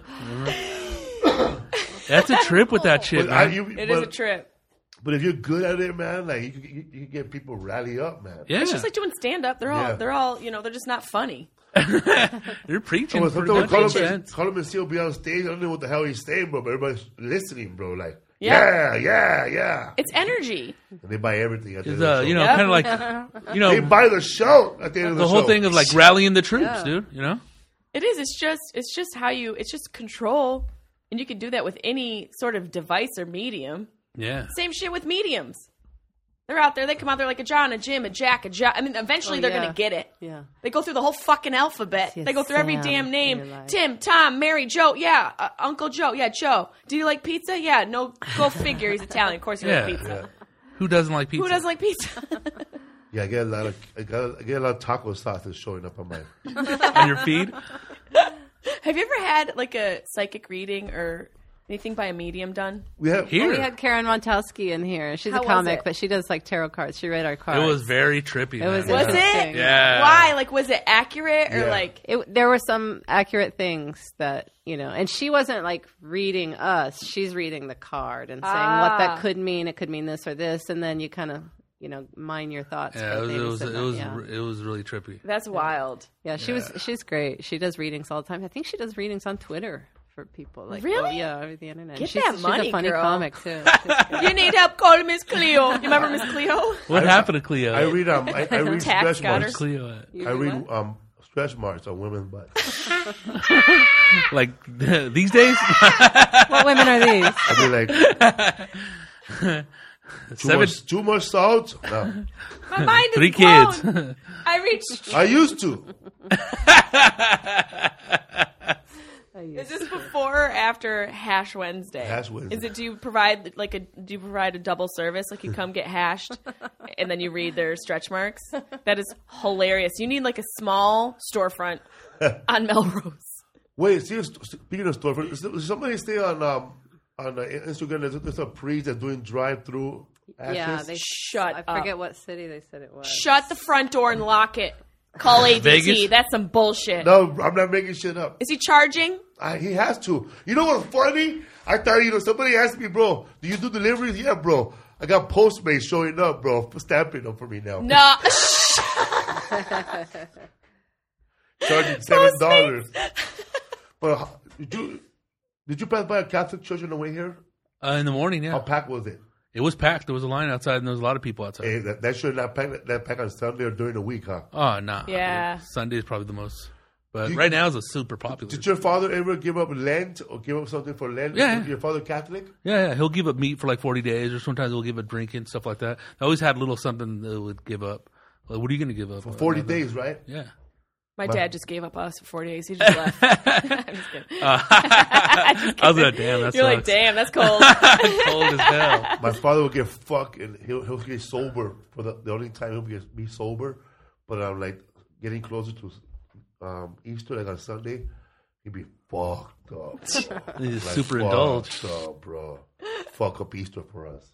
That's a trip with that shit, But, I, man. you, It but, is a trip. but if you're good at it, man, like you, can- you, you can get people rally up, man. Yeah, It's just like doing stand up. They're all Yeah. they're all, you know, they're just not funny. you're preaching. So pretty sometimes much. call Makes him, and, sense. call him and still be on stage. I don't know what the hell he's saying, bro, but everybody's listening, bro. Like, Yeah. yeah, yeah, yeah. It's energy. And they buy everything at the It's, end of uh, the you show. know, Yeah. kind of like, you They know, buy the show at the end of the, the whole show. thing of like rallying the troops, Yeah. dude. You know, It is. It's just it's just how you it's just control. And you can do that with any sort of device or medium. Yeah. Same shit with mediums. They're out there. They come out there like a John, a Jim, a Jack, a John. I mean, eventually Oh, they're yeah. going to get it. Yeah. They go through the whole fucking alphabet. See a They go through every Sam damn in name. your life. Tim, Tom, Mary, Joe. Yeah, uh, Uncle Joe. Yeah, Joe. Do you like pizza? Yeah, no. Go figure. He's Italian. Of course, you Yeah. like pizza. Who doesn't like pizza? Who doesn't like pizza? Yeah, I get a lot of I, got, I get a lot of taco sauces showing up on my. On your feed? Have you ever had like a psychic reading or anything by a medium done? We have Here. We had Karen Montowski in here. She's How a was comic, it? but she does like tarot cards. She read our It cards. was very trippy. It was man. Was interesting. it? Yeah. Why? Like, was it accurate or Yeah. like? It, there were some accurate things that, you know, and she wasn't like reading us. She's reading the card and saying what Ah. that could mean. It could mean this or this. And then you kind of, you know, mine your thoughts. Yeah, for it was maybe it was some- it was, yeah. it was really trippy. That's wild. Yeah, she was. She's great. She does readings all the time. I think she does readings on Twitter for people. Like, Really? oh, yeah, over the internet. Get she's, that she's money, a funny girl. comic too. She's good. You need help? Call Miss Cleo. You remember Miss Cleo? What happened to Cleo? I read um I, I read Tax stretch got her. marks. Cleo at? You I do read what? um stretch marks on women's butts. Like these days? What women are these? I be like too Seven, much too much salt. No, My mind is three blown. kids. I reached. I used to. Is this before or after Hash Wednesday? Hash Wednesday. Is it? Do you provide like a? Do you provide a double service? Like you come get hashed, and then you read their stretch marks. That is hilarious. You need like a small storefront on Melrose. Wait, see, speaking of storefront, is somebody stay on um on uh, Instagram? There's, there's a priest that's doing drive-through ashes. Yeah, they Shut I up. forget what city they said it was. Shut the front door and lock it. Call A D T. Vegas? That's some bullshit. No, I'm not making shit up. Is he charging? I, he has to. You know what's funny? I thought, you know, somebody asked me, bro, do you do deliveries? Yeah, bro. I got Postmates showing up, bro, stamping them for me now. No. Charging seven dollars. But how- did you did you pass by a Catholic church on the way here? Uh, in the morning, How yeah. packed was it? It was packed. There was a line outside, and there was a lot of people outside. Hey, that, that should not pack that pack on Sunday or during the week, huh? Oh, nah. Yeah. Sunday is probably the most. But You- right now is a super popular. Did your father ever give up Lent or give up something for Lent? Yeah. Was your father Catholic? Yeah, yeah, he'll give up meat for like forty days, or sometimes he'll give up drinking, stuff like that. I always had a little something that would give up. Like, what are you going to give up? For forty Uh, days, right? Yeah. My dad just gave up us for forty days. He just left. I'm just kidding. I was like, damn, that's You're like, damn, that's cold. cold as hell. My father will get fucked and he'll he'll get sober for the, the only time he'll be, be sober. But I'm like getting closer to um, Easter, like on Sunday, he'd be fucked up. Bro. He's Like, super fucked indulged. up, bro. Fuck up Easter for us.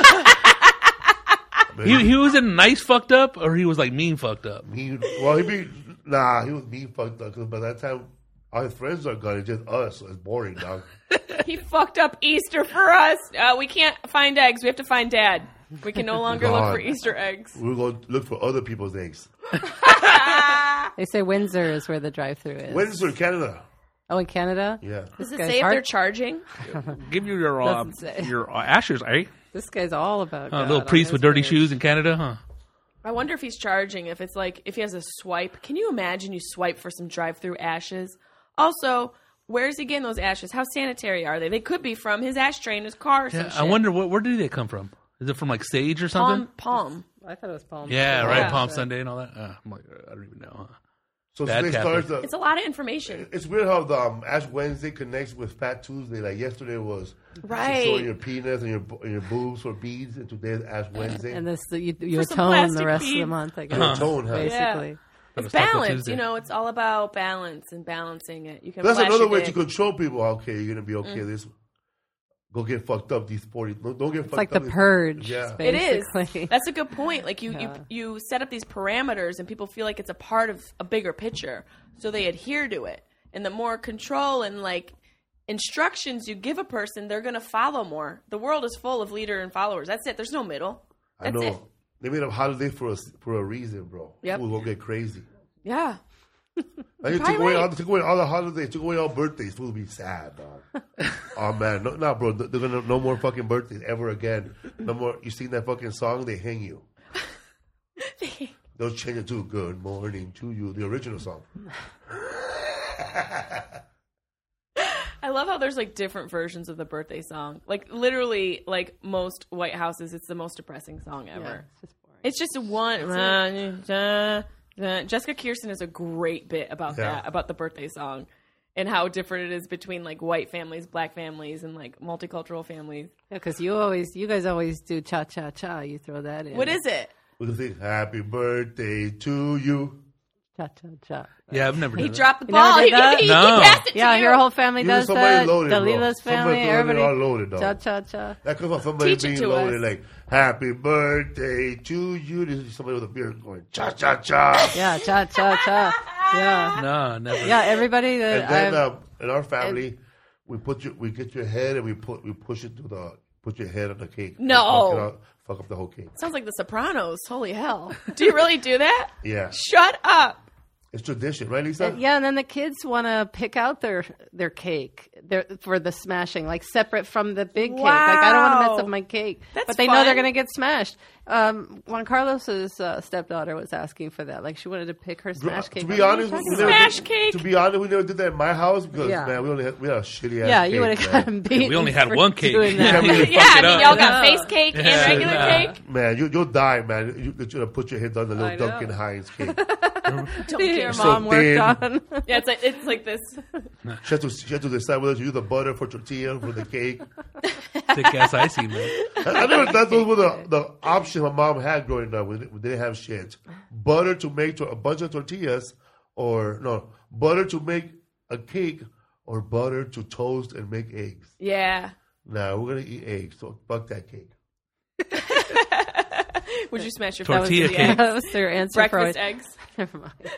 Man, He, he was in nice fucked up, or he was like mean fucked up. he, well, he'd be nah. He was mean fucked up because by that time our friends are gone. It's just us. So it's boring, dog. He fucked up Easter for us. Uh, we can't find eggs. We have to find Dad. We can no longer look God. for Easter eggs. We're going to look for other people's eggs. They say Windsor is where the drive-through is. Windsor, Canada. Oh, in Canada? Yeah. Does it guy's say if hard- they're charging? Give you your uh, Doesn't say. your uh, ashes, eh? This guy's all about A God little on priest his with dirty page. shoes in Canada, huh? I wonder if he's charging. If it's like if he has a swipe. Can you imagine you swipe for some drive-through ashes? Also, where's he getting those ashes? How sanitary are they? They could be from his ashtray in his car. Or some Yeah, shit. I wonder what, where do they come from? Is it from like sage or something? Palm, palm. I thought it was Palm. Yeah, right. Yeah. Palm Sunday and all that. Uh, I'm like, I don't even know. Huh? So Bad today Catholic. starts the, It's a lot of information. it's weird how the um, Ash Wednesday connects with Fat Tuesday. Like yesterday was Right. showing your penis and your and your boobs for beads, and today's Ash Wednesday. And this, you, you some atone the plastic rest of beads. the month, I guess. You atone, huh? Basically. Yeah. That It's was Taco balance. Tuesday. You know, it's all about balance and balancing it. You can. That's flash another your way dick. to control people. Okay, you're gonna be Mm. okay. This go get fucked up. These forty. Don't, don't get It's fucked like up. the purge. Yeah. It is. basically. That's a good point. Like you, Yeah. you, you set up these parameters, and people feel like it's a part of a bigger picture, so they adhere to it. And the more control and like instructions you give a person, they're gonna follow more. The world is full of leader and followers. That's it. There's no middle. I That's know. it. They made a holiday for us for a reason, bro. Yep. People won't get crazy. Yeah. Like, took Probably away, right. all, took away all the holidays, took away all birthdays. People will be sad, dog. Oh man, no, no, bro. They're gonna no more fucking birthdays ever again. No more. You sing that fucking song, they hang you. They'll change it to "Good Morning to You," the original song. I love how there's like different versions of the birthday song. Like literally, like most White Houses, it's the most depressing song ever. Yeah, it's just boring. It's just one. Jessica Kirsten has a great bit about Yeah. that, about the birthday song, and how different it is between like white families, black families, and like multicultural families. Yeah, because you always, you guys always do cha cha cha. You throw that in. What is it? We can sing "Happy Birthday to You." cha cha cha? Yeah, I've never. He done that. dropped the You never ball. did He, that? he, No. he passed it to Yeah, you. your whole family You does somebody that. loaded, bro. Delila's Somebody family, loaded, everybody. all loaded, dog. Cha cha cha. That comes from somebody Teach it being to loaded, us. like "Happy Birthday to you." This is somebody with a beard going cha cha cha. Yeah, cha cha cha. Yeah, No, never. yeah. Everybody that And then I've, um, in our family, we put you, we get your head and we put we push it to the put your head on the cake. No. fuck, it up, fuck up the whole cake. Sounds like The Sopranos. Holy hell! Do you really do that? Yeah, Shut up. it's tradition, right, Lisa? yeah, and then the kids want to pick out their their cake their, for the smashing, like separate from the big cake. Like I don't want to Wow. mess up my cake, That's but they know they're fun. going to get smashed. Um, Juan Carlos's uh, stepdaughter was asking for that. Like she wanted to pick her smash cake. To be What are you honest, we talking never about? Smash did, cake? To be honest, we never did that in my house because Yeah. man, we only had, we had a shitty ass. Yeah, cake, you would have man. gotten beaten. We only had for one cake. doing Yeah, that. we didn't Yeah, fuck I it mean, up. y'all got Yeah. face cake and Yeah, regular nah. cake. Man, you you'll die, man. You, you should have put your head on the I little know. Duncan Hines cake. That your So mom worked thin. on. Yeah, it's like it's like this. She had to she had to decide whether to use the butter for tortilla for the cake. Thick ass icy, man. I, I never thought those were the, the options my mom had growing up. We didn't, we didn't have shit. Butter to make to, a bunch of tortillas, or no, butter to make a cake, or butter to toast and make eggs. Yeah. Nah, we're gonna eat eggs, so fuck that cake. Would you smash your Tortilla face? cake. That was their answer Breakfast for it. eggs. Never mind.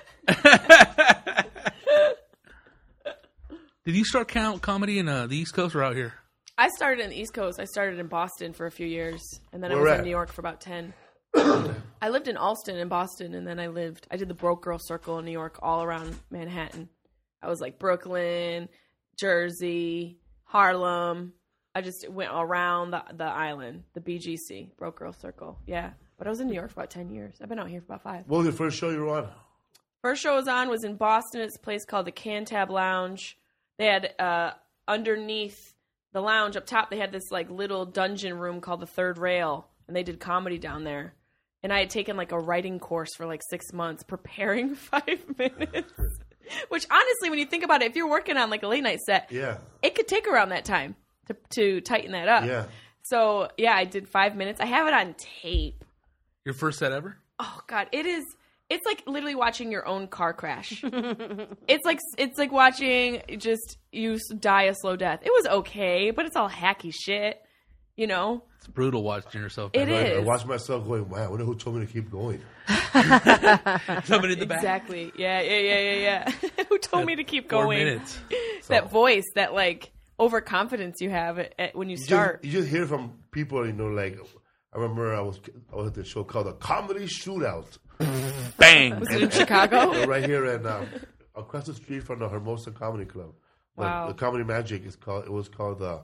Did you start count comedy in uh, the East Coast or out here? I started in the East Coast. I started in Boston for a few years, and then I Where was at? in New York for about ten. I lived in Alston in Boston, and then I lived. I did the Broke Girl Circle in New York, all around Manhattan. I was like Brooklyn, Jersey, Harlem. I just went around the the island, the B G C, Broke Girl Circle. Yeah, but I was in New York for about ten years. I've been out here for about five. What was your first show you were on? First show I was on was in Boston. It's a place called the Cantab Lounge. They had uh, underneath the lounge up top, they had this like little dungeon room called the Third Rail, and they did comedy down there. And I had taken like a writing course for like six months, preparing five minutes. Which honestly, when you think about it, if you're working on like a late night set, Yeah, it could take around that time to to tighten that up. yeah. So yeah, I did five minutes. I have it on tape. Your first set ever? Oh God, it is. It's like literally watching your own car crash. It's like it's like watching just you die a slow death. It was okay, but it's all hacky shit, you know. It's brutal watching yourself. It I, I is. watched myself going, wow, I wonder who told me to keep going. Somebody in the back. Exactly. Yeah, yeah, yeah, yeah, yeah. Who told me to keep Four going? minutes. That voice, that like overconfidence you have at, at, when you You start. just, you just hear from people, you know, like, I remember I was I was at this show called the Comedy Shootout. Bang. Was it in Chicago? Uh, right here in um, across the street from the Hermosa Comedy Club. The, Wow. the Comedy Magic is called. It was called the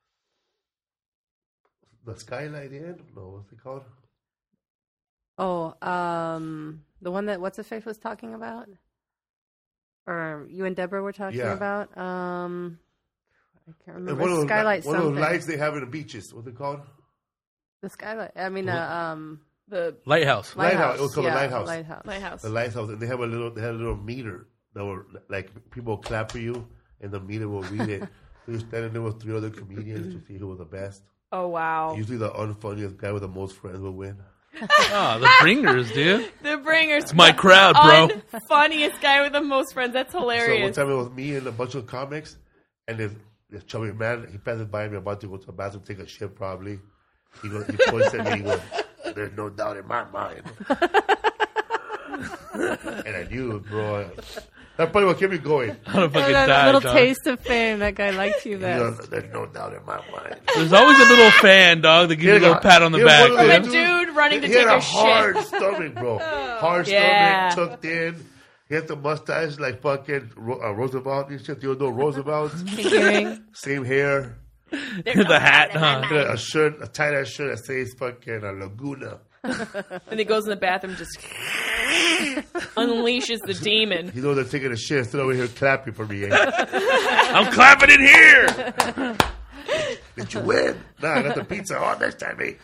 the Skylight Inn. No, what's it called? Oh, um, the one that what's the face was talking about, or you and Deborah were talking Yeah. about. Um, I can't And remember. one of those, Skylight one of something. those lights they have in the beaches. What's it called? The skylight. I mean, uh, um, The Lighthouse. Lighthouse. It was called the yeah, Lighthouse. Lighthouse. my house. The lighthouse, and they have a little. They had a little meter that were like people would clap for you, and the meter will read it. So you're standing there with three other comedians to see who was the best. Oh wow. Usually, the unfunniest guy with the most friends will win. Oh, the Bringers, dude. The Bringers. It's my crowd, bro. Funniest guy with the most friends. That's So one hilarious. time it was me and a bunch of comics, and this, this chubby man, he passes by me about to go to the bathroom, take a shit probably. He goes, he points at me, he goes, "There's no doubt in my mind." And I knew, bro. That's probably what kept me going. I don't Oh, fucking that die, little dog. taste of fame. That guy liked you He best. goes, "There's no doubt in my mind." There's always a little fan, dog, that gives you a little pat on the He was back. one of From a those dude. dude running to he take had a a hard shit. stomach, bro. Hard Yeah. stomach, tucked in. He had the mustache like fucking Ro- uh, Roosevelt and shit. Theodore Roosevelt. Figuring. Same hair. The hat, huh? He had a shirt, a tight ass shirt that says fucking uh, Laguna. And he goes in the bathroom, just unleashes the demon. You know they're taking a shit. Still over here clapping for me. Eh? I'm clapping in here. Did you win? Nah, I got the pizza. Oh, next time, eh?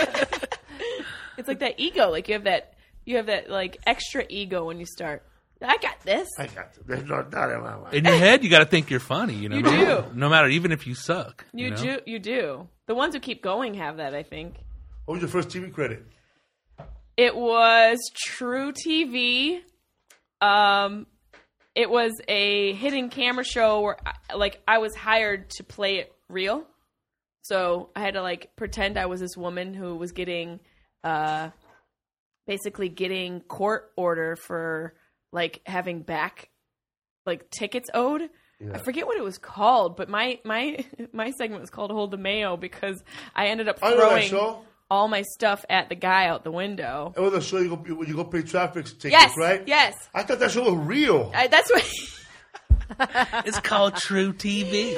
It's like that ego. Like you have that, you have that like extra ego when you start. I got this. I got it. There's no doubt in my mind. In your head, you got to think you're funny. You know, You no, do. no matter, even if you suck. You know? do. You do. The ones who keep going have that. I think What was your first T V credit? it was True T V. Um, it was a hidden camera show where, I, like, I was hired to play it real. So I had to like pretend I was this woman who was getting, uh, basically getting court order for like having back, like tickets owed. Yeah. I forget what it was called, but my my my segment was called "Hold the Mayo" because I ended up I know that throwing show. all my stuff at the guy out the window. It was a show you go, you go pay traffic tickets, Yes, right? yes. I thought that show was real. I, that's what. It's called True T V.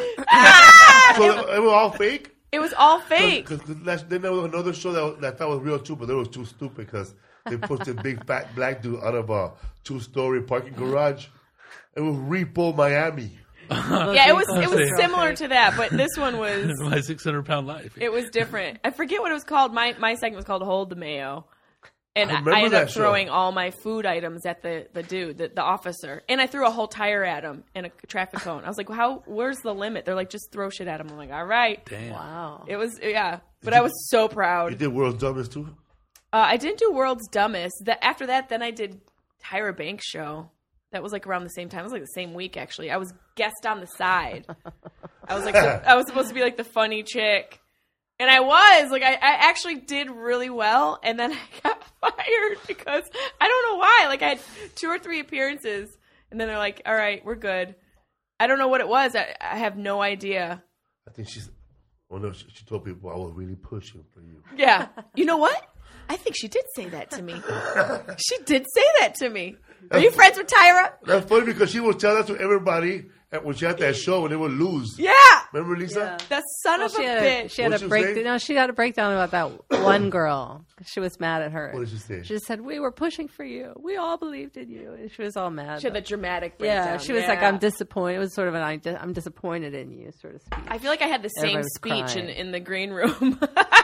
So it was all fake? It was all fake. Because then there was another show that, that I thought was real too, but they was too stupid because they put the big fat black dude out of a two-story parking garage. It was Repo Miami. Yeah, it was it was Okay. similar to that, but this one was My six hundred pound life. it was different. I forget what it was called. My my segment was called "Hold the Mayo," and I I, remember I ended that up show. throwing all my food items at the, the dude, the, the officer, and I threw a whole tire at him and a traffic cone. I was like, "How? Where's the limit?" They're like, "Just throw shit at him." I'm like, "All right." Damn. Wow. It was yeah, but I was so You proud. did World's Dumbest too? Uh, I didn't do World's Dumbest. That after that, then I did Tyra Banks show. That was like around the same time. It was like the same week actually. I was guest on the side. I was like the, I was supposed to be like the funny chick, and I was like I, I actually did really well, and then I got fired because I don't know why. Like I had two or three appearances, and then they're like, "All right, we're good." I don't know what it was. I, I have no idea. I think she's. Oh no, she, she told people I was really pushing for you. Yeah. You know what? I think she did say that to me. She did say that to me. Are you friends with Tyra? That's funny because she would tell that to everybody and when she had that show and they would lose. Yeah. Remember, Lisa? Yeah. The son Well, of she a had, bitch. she had What'd a she break. say? No, she had a breakdown about that one girl. She was mad at her. What did she say? She just said, "We were pushing for you. We all believed in you." And she was all mad. She had the dramatic breakdown. yeah, she was like, Yeah. "I'm disappointed." It was sort of an "I di- I'm disappointed in you" sort of speech. I feel like I had the same Everybody was speech in, crying. in the green room.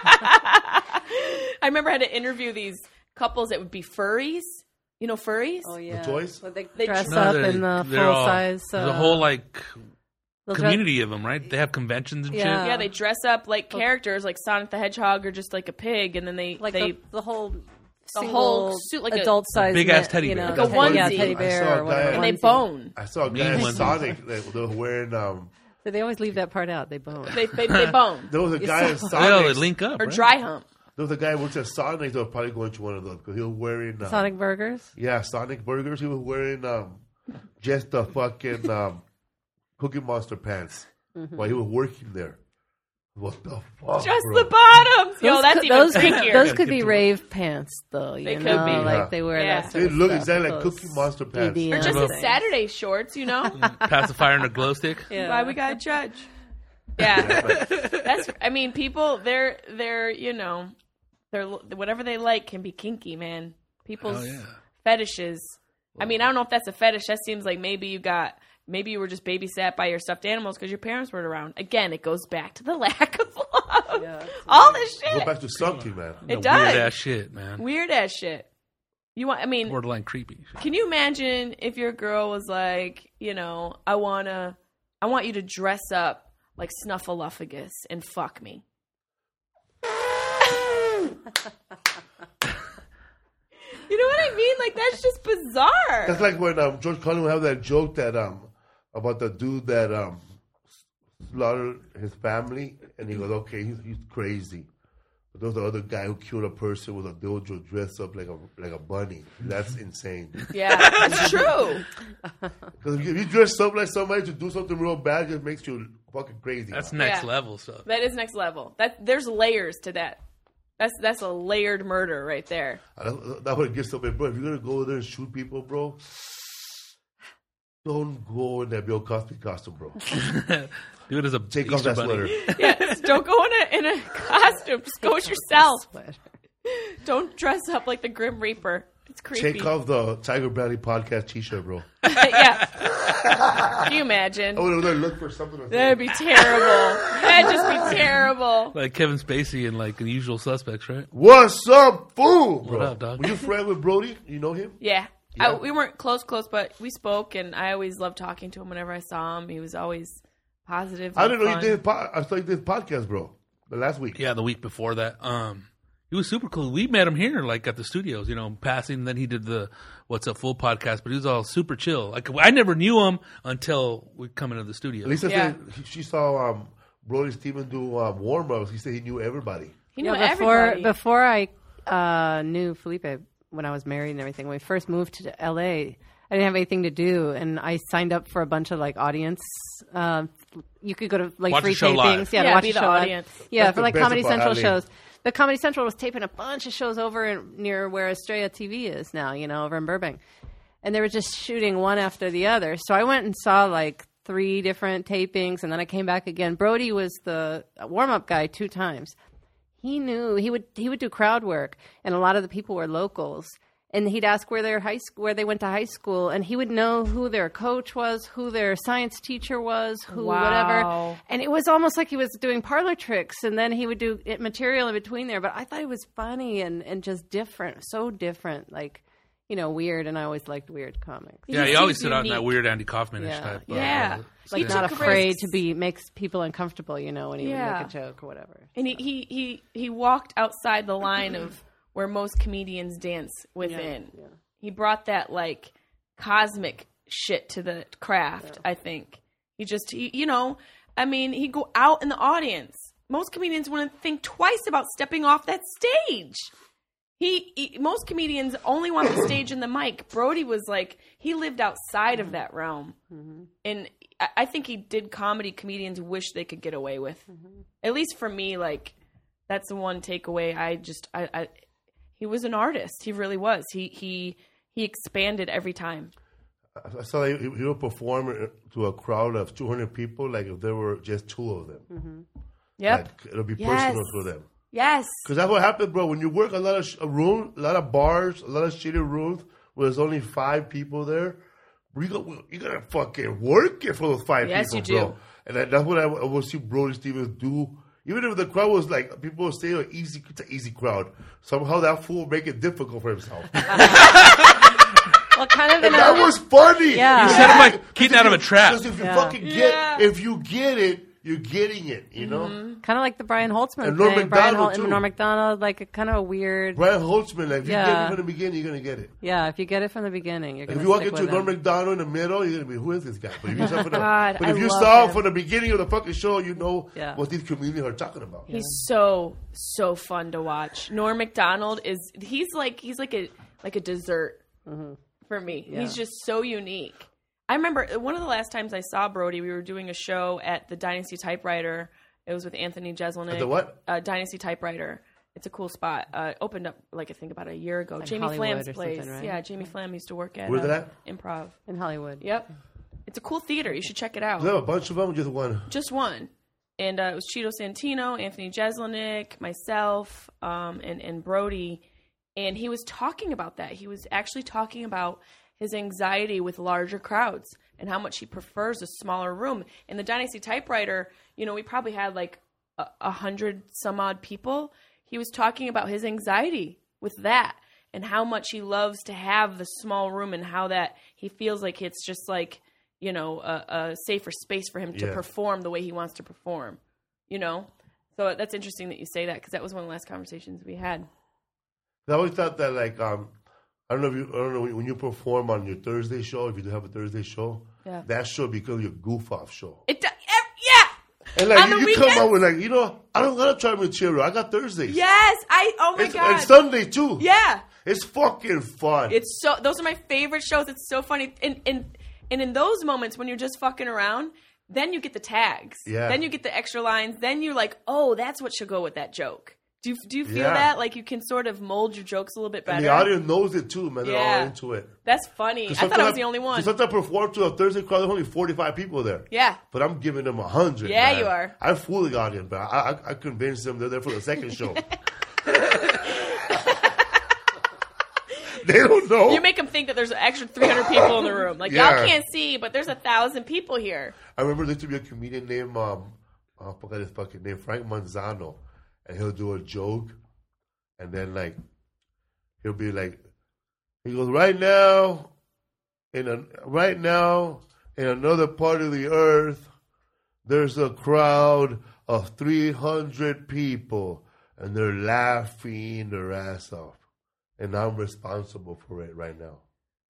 I remember I had to interview these couples that would be furries. You know furries? Oh yeah, toys? Well, they, They dress No, up they're- in the they're full all- size. There's Uh, a whole like they'll dress- community of them, right? They have conventions and Yeah. shit. Yeah, they dress up like characters, like Sonic the Hedgehog or just like a pig, and then they like they the, the whole the single whole suit, like a- adult size Big-ass net, teddy you bear. know, Like a teddy- yeah, onesie. teddy I bear saw a or whatever. guy- and they onesie. bone. I saw a guy Mean in ones. Sonic that they were wearing. Um, They always leave that part out. They bone. They they, they bone there was a guy in saw- Oh, yeah, they Sonic. link up. or right? dry hump. There was a guy who worked at Sonic that was probably going to one of those because he was wearing. Um, Sonic burgers. Yeah, Sonic Burgers. He was wearing um, just the fucking um, Cookie Monster pants Mm-hmm. while he was working there. What the fuck? Just bro? the bottoms. Yo, Those that's could, even those could, freakier. those could Get be to rave pants, though. You They could know, be. like Yeah. they wear Yeah. that. They Sort of look stuff. exactly like Those Cookie Monster pants. E D M or just things. a Saturday shorts, you know? Pacifier and a glow stick. Yeah. Why we gotta judge? Yeah, that's. I mean, people. They're they're you know, they're whatever they like can be kinky, man. People's Hell yeah. fetishes. I mean, I don't know if that's a fetish. That seems like maybe you got. Maybe you were just babysat by your stuffed animals because your parents weren't around. Again, it goes back to the lack of love. Yeah, it's All this Go shit. back to something, man. It The does. Weird ass shit, man. Weird ass shit. You want? I mean, Borderline creepy. Shit. can you imagine if your girl was like, you know, I wanna, I want you to dress up like Snuffleupagus and fuck me. You know what I mean? Like that's just bizarre. That's like when um, George Carlin would have that joke that um about the dude that um slaughtered his family, and he goes, "Okay, he's, he's crazy." But there's the other guy who killed a person with a dildo dressed up like a like a bunny. That's insane. Yeah, it's true. Because if you dress up like somebody to do something real bad, it just makes you fucking crazy. That's man. next Yeah. level stuff. That is next level. That there's layers to that. That's that's a layered murder right there. That, that would get somebody, bro. If you're gonna go there and shoot people, bro, don't go in that Bill Cosby costume, bro. Do it as a Take off Easter that bunny. sweater. Yes, don't go in a in a costume. Just go as yourself. Sweater. Don't dress up like the Grim Reaper. It's creepy. Take off the Tiger Bradley podcast T-shirt, bro. Yeah. Can you imagine? I would have looked for something. To That'd be terrible. That'd just be terrible. Like Kevin Spacey in like The Usual Suspects, right? What's up, fool, bro? What up, dog? Were you friend with Brody? You know him? Yeah. Yeah. I, we weren't close, close, but we spoke, and I always loved talking to him whenever I saw him. He was always positive. I and didn't know fun. you did. Po- I saw you did podcast, bro. The last week. Yeah, the week before that. Um, he was super cool. We met him here, like at the studios, you know, passing. Then he did the What's Up Full podcast, but he was all super chill. Like I never knew him until we come into the studio. Lisa Yeah. said he- she saw um, Brody Steven do um, warm ups. He said he knew everybody. He knew Yeah, before everybody. before I uh, knew Felipe, when I was married and everything, when we first moved to L A, I didn't have anything to do, and I signed up for a bunch of like audience. Uh, you could go to like Watch free the show tapings, live. yeah, to Yeah, watch be the the show live. audience. Yeah, That's for the like best Comedy about Central L A. shows. The Comedy Central was taping a bunch of shows over in, near where Estrella T V is now, you know, over in Burbank, and they were just shooting one after the other. So I went and saw like three different tapings, and then I came back again. Brody was the warm up guy two times. He knew he would he would do crowd work, and a lot of the people were locals. And he'd ask where their high school, where they went to high school, and he would know who their coach was, who their science teacher was, who Wow. whatever. And it was almost like he was doing parlor tricks, and then he would do it, material in between there. But I thought it was funny and, and just different, so different, like you know, weird. And I always liked weird comics, Yeah, he He's always stood out in that unique. weird Andy Kaufman-ish Yeah. type. uh, Yeah. like He not took afraid risks. to be makes people uncomfortable, you know, when he Yeah. would make a joke or whatever. And he, he, he, he walked outside the line of where most comedians dance within. Yeah, yeah. He brought that like cosmic shit to the craft, I think. He just, he, you know, I mean, he'd go out in the audience. Most comedians wouldn't think twice about stepping off that stage. He, he most comedians only want the stage and the mic. Brody was like, he lived outside of that realm. Mm-hmm. And I, I think he did comedy comedians wish they could get away with. Mm-hmm. At least for me, like, that's the one takeaway. I just, I, I he was an artist. He really was. He, he, he expanded every time. I saw that he, he would perform to a crowd of two hundred people, like if there were just two of them. Mm-hmm. Yep. Like, it'll be Yes. personal for them. Yes. Because that's what happens, bro. When you work a lot of sh- a room, a lot of bars, a lot of shitty rooms where there's only five people there, you got you gotta fucking work it for those five Yes, people, you do. bro. And that, that's what I, I will see Brody Stevens do. Even if the crowd was like people would say, oh, "Easy, it's an easy crowd." Somehow that fool make it difficult for himself. Well, kind of in And that a, was funny. Yeah. You set him like getting out of a trap. Because if you Yeah. fucking get, Yeah. if you get it, you're getting it. You know. kind of like the Brian Holtzman And Norm thing. Brian Macdonald, Hol- too. and Norm Macdonald, like a kind of a weird. Brian Holtzman, like if you get Yeah. it from the beginning, you're gonna get it. Yeah, if you get it from the beginning, you're If gonna you walk stick into with Norm him. Macdonald in the middle, you're gonna be, who is this guy? But if you saw from the, God, but if I you love saw him. from the beginning of the fucking show, you know Yeah. what these comedians are talking about. He's so so fun to watch. Norm Macdonald is he's like he's like a like a dessert for me. Yeah. He's just so unique. I remember one of the last times I saw Brody, we were doing a show at the Dynasty Typewriter. It was with Anthony Jeselnik. At the what? Uh, Dynasty Typewriter. It's a cool spot. Uh, it opened up like I think about a year ago. Like Jamie Hollywood Flam's or place. something, right? Yeah, Jamie Flam used to work at Where's uh, it at? Improv. in Hollywood. Yep. It's a cool theater. You should check it out. Is there a bunch of them or just one? Just one. And uh, it was Cheeto Santino, Anthony Jeselnik, myself, um, and, and Brody. And he was talking about that. He was actually talking about his anxiety with larger crowds and how much he prefers a smaller room. In the Dynasty Typewriter, you know, we probably had like a, a hundred some odd people. He was talking about his anxiety with that and how much he loves to have the small room and how that he feels like it's just like, you know, a, a safer space for him to Yeah. perform the way he wants to perform, you know? So that's interesting that you say that because that was one of the last conversations we had. I always thought that, like, um, I don't know if you, I don't know when you perform on your Thursday show, if you do have a Thursday show, Yeah. that show becomes your goof off show. It, do- ev- yeah! And like On you, the you come weekends? out with like, you know, I don't gotta try material. I got Thursdays. Yes! I, oh my It's, God. and Sunday too. Yeah! It's fucking fun. It's so, those are my favorite shows. It's so funny. And, and, and in those moments when you're just fucking around, then you get the tags. Yeah. Then you get the extra lines. Then you're like, oh, that's what should go with that joke. Do you, do you feel Yeah. that? Like you can sort of mold your jokes a little bit better? and the audience knows it too, man. They're Yeah. all into it. That's funny. I thought I was the only one. Sometimes I perform to a Thursday crowd, there's only forty-five people there. Yeah. But I'm giving them a hundred. Yeah, man. you are. I fool the audience, but I, I, I convince them they're there for the second show. They don't know. You make them think that there's an extra three hundred people in the room. Like, Yeah. y'all can't see, but there's a thousand people here. I remember there used to be a comedian named, um, I forgot his fucking name, Frank Manzano. And he'll do a joke. And then, like, he'll be like, he goes, right now, in a, right now, in another part of the earth, there's a crowd of three hundred people. And they're laughing their ass off. And I'm responsible for it right now.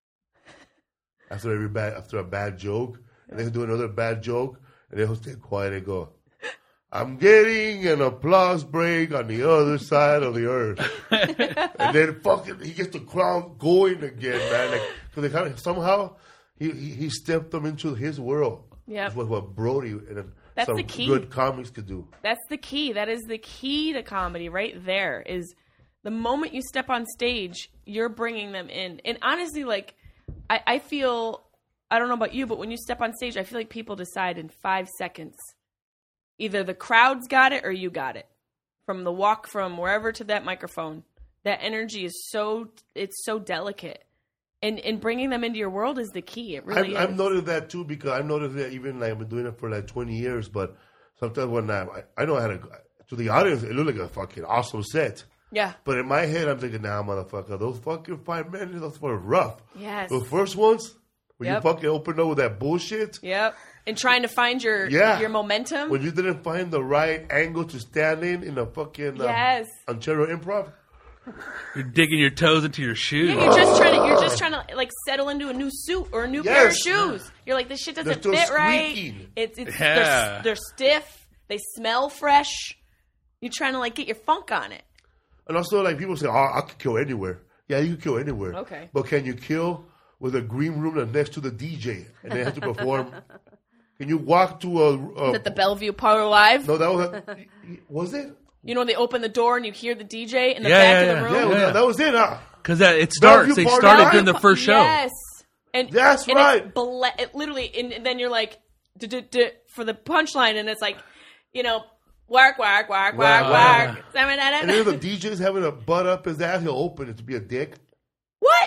After every bad, after a bad joke, and they'll do another bad joke, and they'll stay quiet and go, I'm getting an applause break on the other side of the earth. And then fucking, he gets the crowd going again, man. Like, cause they kind of, somehow, he, he, he stepped them into his world. Yep. That's what, what Brody and That's some the key. good comics could do. That's the key. That is the key to comedy right there is the moment you step on stage, you're bringing them in. And honestly, like, I, I feel, I don't know about you, but when you step on stage, I feel like people decide in five seconds. Either the crowd's got it or you got it. From the walk from wherever to that microphone, that energy is so, it's so delicate. And and bringing them into your world is the key. It really I've, is. I've noticed that too because I've noticed that even like I've been doing it for like twenty years, but sometimes when I, I, I know I had a, to the audience, it looked like a fucking awesome set. Yeah. But in my head, I'm thinking, nah, motherfucker, those fucking five minutes, those were rough. Yes. The first ones, when Yep. you fucking opened up with that bullshit, Yep. And trying to find your Yeah. your momentum. when you didn't find the right angle to stand in in a fucking um, Yes. Ontario Improv. You're digging your toes into your shoes. Yeah, you're just trying to you're just trying to like settle into a new suit or a new pair of Yes. shoes. You're like, this shit doesn't They're fit still right. squeaking. It's it's Yeah. they're, they're stiff. They smell fresh. You're trying to like get your funk on it. And also, like, people say, oh, I could kill anywhere. Yeah, you can kill anywhere. Okay. But can you kill with a green room that's next to the D J and they have to perform? Can you walk to a... a At the Bellevue Parlor Live, no, that was... Was it? you know, they open the door and you hear the D J in the Yeah, back yeah, of the yeah. room. Yeah, well, Yeah. that, that was it, huh? Because it starts. Bellevue They Park started Live? during the first show. Yes. And That's and right. It's ble- it literally, and then you're like, duh, duh, duh, for the punchline, and it's like, you know, work, work, work, work, Wow. work. And then the D J's having a butt up his ass, he'll open it to be a dick. What?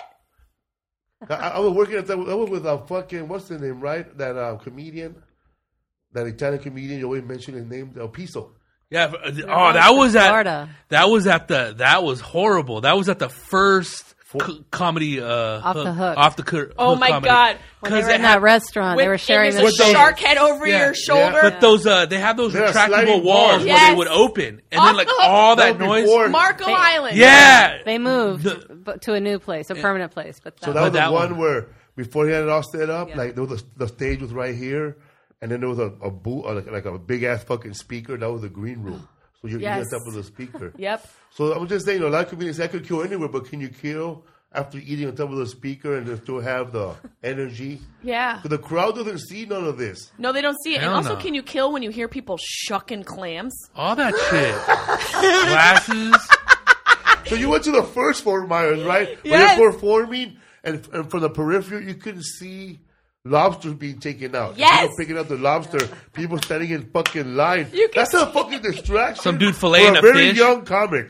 I, I was working at that. I was with a fucking, what's the name, right? That uh, comedian, that Italian comedian, you always mention his name, El Piso. Yeah. Oh, that was at Florida. that was at the that was horrible. That was at the first co- comedy uh, Off the hook. off the cur- Oh hook my comedy. God. When they were it in had- that restaurant, they were sharing and the there's a stage. shark head over Yeah. your shoulder. But those uh, they had those They're retractable sliding walls doors. where Yes. they would open, and Off then like the hook. all That that was noise. before- Marco They- Island. Yeah. They moved The- but to a new place, a permanent place. But that So that was But that the one, one- where before he had it all set up, Yeah. like there was a, the stage was right here, and then there was a, a boot, uh, like, like a big ass fucking speaker. That was the green room. So you're Yes. eating on top of the speaker. Yep. So I'm just saying, you know, a lot of comedians say I could kill anywhere, but can you kill after eating on top of the speaker and then still have the energy? Yeah. Because the crowd doesn't see none of this. No, they don't see it. And Hell also, no. can you kill when you hear people shucking clams? All that shit. Glasses. So you went to the first Fort Myers, right? Yes. When you're performing, and, and from the periphery, you couldn't see lobsters being taken out. Yes. People picking up the lobster, people standing in fucking line. You can That's a fucking distraction. Some dude for filleting a a very fish. young comic.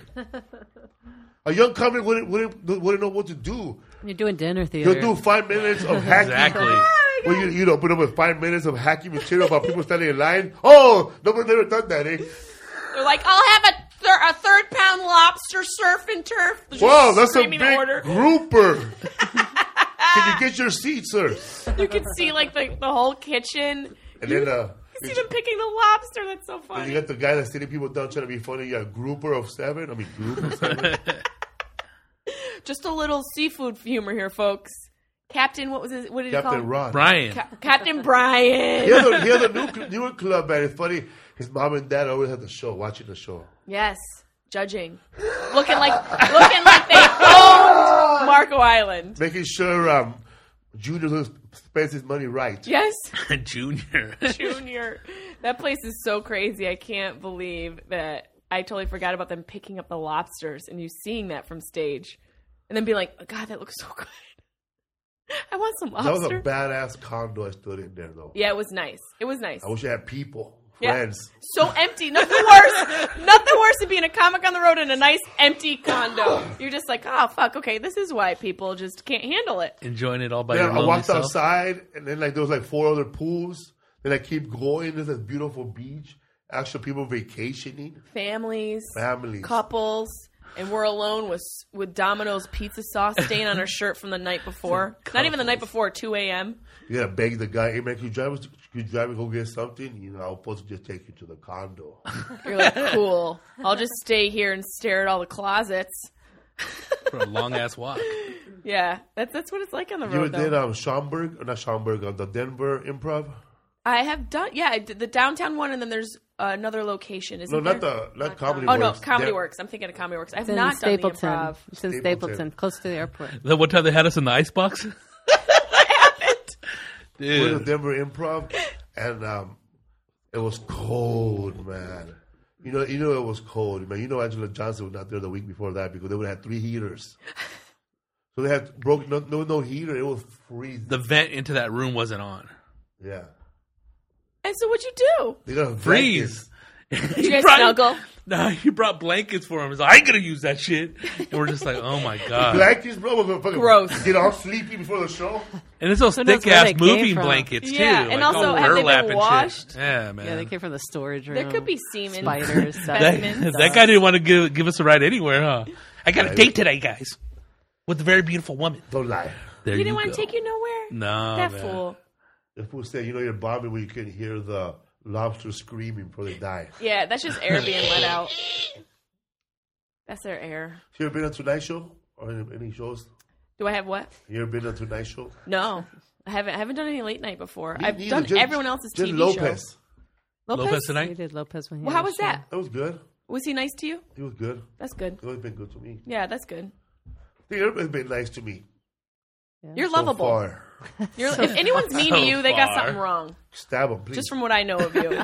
A young comic wouldn't, wouldn't, wouldn't know what to do. you're doing dinner theater. He'll do five minutes of hacking. Exactly. Well, you, you know, put up with five minutes of hacking material about people standing in line. Oh, nobody's ever done that, eh? They're like, I'll have a, thir- a third pound lobster surf and turf. They're just Wow, that's a screaming big the order. grouper. Can you get your seat, sir? You can see like the, the whole kitchen. And then, uh, You see them picking the lobster. That's so and funny. you got the guy that's sitting people down trying to be funny. You got a grouper of seven. I mean, group of seven. Just a little seafood humor here, folks. Captain, what was his? What did he call Captain him? Ron. Brian. Ca- Captain Brian. He has a, he has a new, newer club, man. It's funny. His mom and dad always have the show, watching the show. Yes, judging, looking like looking like they owned Marco Island. Making sure um, Junior spends his money right. Yes, Junior. Junior. That place is so crazy. I can't believe that. I totally forgot about them picking up the lobsters and you seeing that from stage, and then being like, oh, "God, that looks so good. I want some That was a lobster." badass condo I stood in there, though. Yeah, it was nice. It was nice. I wish I had people Yeah. Friends. So empty. Nothing worse. Nothing worse than being a comic on the road in a nice empty condo. You're just like, oh fuck, okay, this is why people just can't handle it. Enjoying it all by Yeah, your I lonely walked self. outside, and then like there was like four other pools. Then I keep going. There's this beautiful beach. Actual people vacationing. Families, Families. couples, and we're alone with with Domino's pizza sauce stain on our shirt from the night before. Not even the night before, two a.m. You gotta beg the guy, hey man, can you drive us? To, can you drive me go get something? You know, I was supposed to just take you to the condo. You're like, cool. I'll just stay here and stare at all the closets. For a long ass walk. Yeah, that's that's what it's like on the You ever road. did Though. um Schaumburg or not Schaumburg? Uh, the Denver Improv. I have done, yeah, I did the downtown one, and then there's another location. Isn't No, there? not the not Comedy Oh no, Works. Comedy Den- Works. I'm thinking of Comedy Works. I've It's in not Stapleton. done the improv. It's in Stapleton. Stapleton, close to the airport. That one time they had us in the icebox. We went to Dude. Denver Improv, and um, it was cold, man. You know, you know it was cold, man. You know Angela Johnson was not there the week before that because they would have had three heaters. So they had broke no no no heater. It was freezing. The vent into that room wasn't on. Yeah, And so what'd you do? they got a Freeze. Did you guys snuggle? No, he brought blankets for him. He's like, I ain't gonna use that shit. And we're just like, oh my god. blankets, bro. We're gonna fucking Gross. Get all sleepy before the show. And it's those Who knows thick where ass they came moving from. blankets too. Yeah, and like also, all have they been burlap and shit. washed? Yeah, man. Yeah, they came from the storage room. There could be semen. spiders. that, specimens. that guy didn't want to give give us a ride anywhere, huh? I got a date today, guys, with a very beautiful woman. Don't lie. There He you didn't want go. to take you nowhere? No, That man. fool. The fool said, you know, you're bombing when you can hear the lobster screaming before they die. Yeah, that's just air being let out. That's their air. You ever been on Tonight Show or any, any shows? Do I have what? You ever been on Tonight Show? No. I haven't I haven't done any late night before. I've neither. done Just- everyone else's just T V Lopez. show. Lopez We tonight. did Lopez when he Well, had how a was show. that? That was good. Was he nice to you? It was good. That's good. It's always been good to me. Yeah, that's good. I think everybody's been nice to me. You're So lovable. far. You're, if anyone's mean So to you, they got far. something wrong. Stab them, please. Just from what I know of you.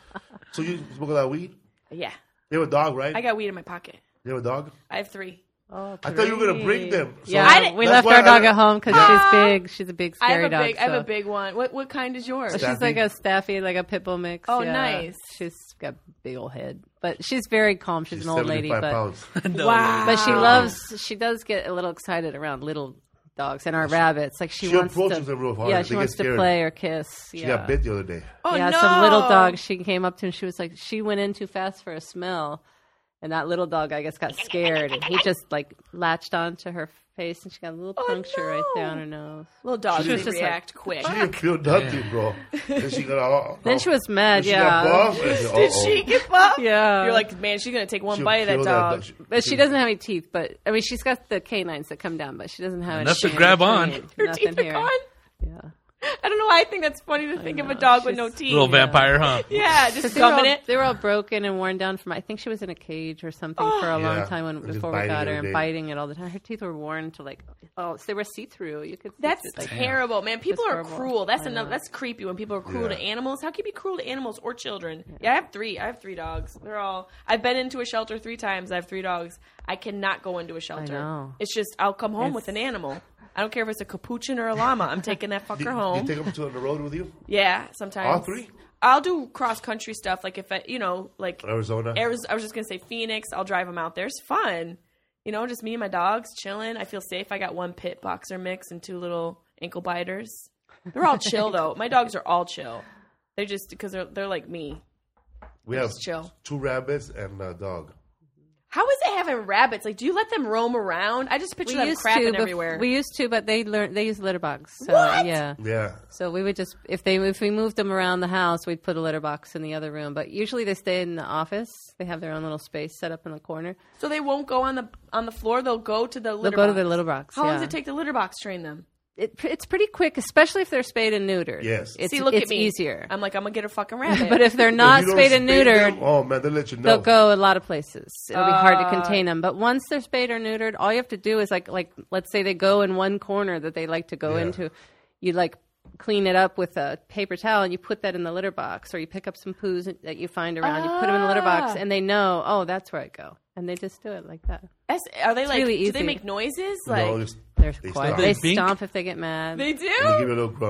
So you smoke a lot of weed? Yeah. You have a dog, right? I got weed in my pocket. You have a dog? I have three. Oh, I thought you were gonna bring them. So Yeah, I didn't- we that's left why our dog I- at home because Ah. she's big. She's a big, I have scary a dog. big I have so- a big one. What what kind is yours? Staffy? She's like a staffy, like a pit bull mix. Oh, yeah. nice. She's got a big old head, but she's very calm. She's, She's an old lady, seventy-five but pounds. No. Wow. but she loves. She does get a little excited around little dogs and our rabbits. Like she, she wants approaches to. them real hard. Yeah, They she get wants to scared. play or kiss. She yeah. got bit the other day. Oh yeah, no. some little dog. She came up to and she was like, she went in too fast for a smell, and that little dog, I guess, got scared, and he just like latched onto her face, and she got a little Oh, puncture right there no. on her nose. Little dogs She was really just like, react quick. She didn't feel nothing, bro. Then she got all. Then she was mad. She Yeah, got buff. and I said, Did "Uh-oh." she get buff? yeah. You're like, man, she's gonna take one She'll bite of that kill dog. She- But she doesn't have any teeth. But I mean, she's got the canines that come down, but she doesn't have Enough to anything in grab on. between. Her Nothing teeth are here. gone. Yeah, I don't know why I think that's funny to think of a know. dog with no She's- teeth. Little vampire, huh? Yeah, just because they, were gumming all- it. they were all broken and worn down from. I think she was in a cage or something for a long Yeah, time when, and just before we biting got her every and day. biting it all the time. Her teeth were worn to like oh, so they were see through. You could. see That's through, like, terrible, man. People It's are horrible. cruel. That's I know. another. That's creepy when people are cruel Yeah. to animals. How can you be cruel to animals or children? Yeah. I have three. I have three dogs. They're all. I've been into a shelter three times. I have three dogs. I cannot go into a shelter. know. It's just I'll come home It's- with an animal. I don't care if it's a capuchin or a llama. I'm taking that You, fucker you home. take them to on the road with you? Yeah, sometimes. All three? I'll do cross country stuff. Like if I, you know, like Arizona? Ariz- I was just gonna say Phoenix. I'll drive them out there. It's fun. You know, just me and my dogs chilling. I feel safe. I got one pit boxer mix and two little ankle biters. They're all chill though. My dogs are all chill. They're just because they're they're like me. we have just chill. two rabbits and a dog. How is it having rabbits? Like, do you let them roam around? I just picture them crapping bef- everywhere. We used to, but they learned they use litter box. So What? yeah. Yeah. So we would just if they if we moved them around the house, we'd put a litter box in the other room. But usually they stay in the office. They have their own little space set up in the corner. so they won't go on the on the floor. They'll go to the They'll litter go box. to the litter box. How long yeah. does it take the litter box to train them? It, it's pretty quick, especially if they're spayed and neutered. Yes. it's, See, look it's at me. easier. I'm like, I'm gonna get a fucking rabbit. But if they're If not you don't spayed and spay neutered, them, oh man, they'll let you know. they'll go a lot of places. It'll be hard to Uh, contain them. But once they're spayed or neutered, all you have to do is like like let's say they go in one corner that they like to go Yeah. into, you like clean it up with a paper towel and you put that in the litter box, or you pick up some poos that you find around, you put them in the litter box, Ah. and they know, oh, that's where I go, and they just do it like that. That's- are they like? really do they easy. make noises? Like No, just, They're They quiet. stomp. They They bink? stomp if they get mad. they they give do. you a little grunt.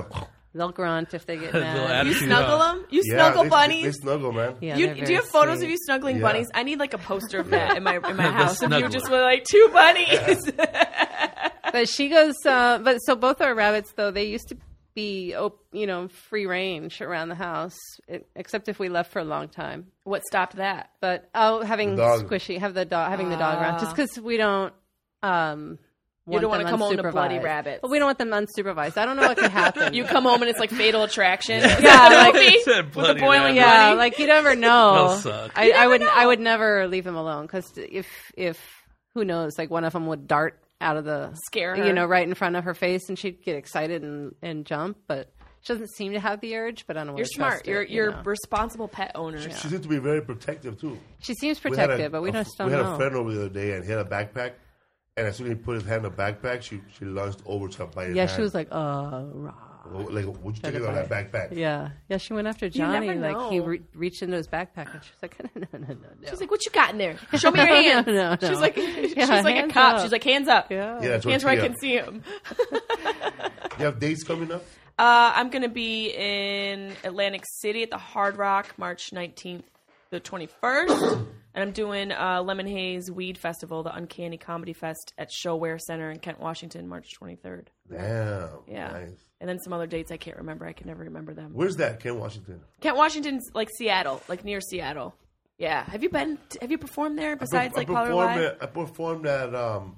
They'll grunt if they get Little mad. You attitude, snuggle huh? them? You Yeah, snuggle they, bunnies? They snuggle, man. Yeah, you, they're do you very have photos sweet. of you snuggling Yeah. bunnies? I need like a poster of that in my in my The house. If you snuggler. just were like two bunnies. But she goes. Uh, but so both our rabbits, though, they used to be, op- you know, free range around the house, it, except if we left for a long time. What stopped that? But oh, having The dog. squishy, have the dog, having the dog around, just because we don't. Um, You don't want wanna them come home to bloody unsupervised. rabbits. But we don't want them unsupervised. I don't know what could happen. You come home and it's like Fatal Attraction. Yeah, like- movie It said with the bloody boiling rabbit. yeah, bunny. like you never know. They'll suck. I, You I never would, know. I would never leave them alone because if, if who knows, like one of them would dart out of the Scare her. you know, right in front of her face, and she'd get excited and, and jump. But she doesn't seem to have the urge. But I don't. You're wanna smart. trust it, You're you you're know. responsible pet owner. She seems to be very protective too. She seems We had a- protective, but we a- just don't We had know. a friend over the other day, and he had a backpack. And as soon as he put his hand in the backpack, she she lunged over to bite his Yeah, hand. she was like, uh, rah. like, "What'd you take out of that backpack?" Yeah, yeah. She went after never Johnny. Like he know. re- reached into his backpack, and she was like, no, no, no, no. She's like, "What you got in there? Show me your hands." No, no, no. She's like, Yeah, she's like a hands cop. up. She's like, "Hands up." Yeah. Yeah, that's Hands what where I she can got. see them. You have dates coming up? Uh, I'm going to be in Atlantic City at the Hard Rock March nineteenth to twenty-first. And I'm doing uh, Lemon Haze Weed Festival, the Uncanny Comedy Fest at Showware Center in Kent, Washington, March twenty-third. Damn. Yeah. Nice. And then some other dates I can't remember. I can never remember them. Where's that? Kent, Washington. Kent, Washington's like Seattle, like near Seattle. Yeah. Have you been, have you performed there besides I, like I Pollard performed Live? at, I performed at um,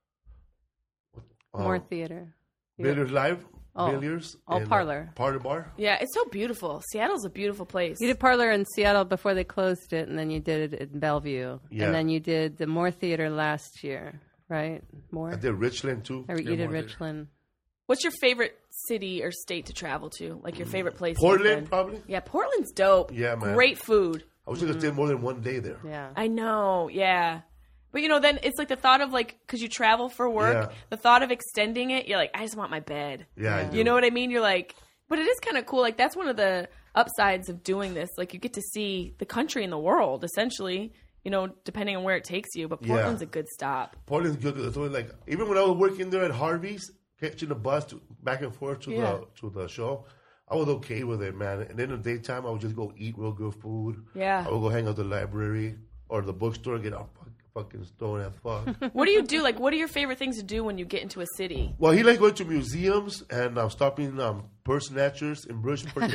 More um, theater. Billiards Live. Oh. Billiards. Oh, in, uh, Parlor. Parlor Bar. Yeah, it's so beautiful. Seattle's a beautiful place. You did Parlor in Seattle before they closed it, and then you did it in Bellevue, Yeah. and then you did the Moore Theater last year, right? Moore. I did Richland too. Or you Yeah, did Moore Theater. Richland. What's your favorite city or state to travel to? Like your favorite place? you've Portland, been? probably. Yeah, Portland's dope. Yeah, man. Great food. I wish I could stay more than one day there. Yeah. I know. Yeah. But you know, then it's like the thought of like, because you travel for work, Yeah. the thought of extending it, you're like, I just want my bed. Yeah, I do. You know what I mean? You're like, but it is kind of cool. Like that's one of the upsides of doing this. Like you get to see the country and the world, essentially. You know, depending on where it takes you. But Yeah. Portland's a good stop. Portland's good. It's always like even when I was working there at Harvey's, catching the bus to, back and forth to Yeah. the to the show, I was okay with it, man. And then in the daytime, I would just go eat real good food. Yeah. I would go hang out at the library or the bookstore, get all fuck- fucking stoned as fuck. What do you do? Like, what are your favorite things to do when you get into a city? Well, he likes going to museums and um, stopping um, purse snatchers in Bridgeport.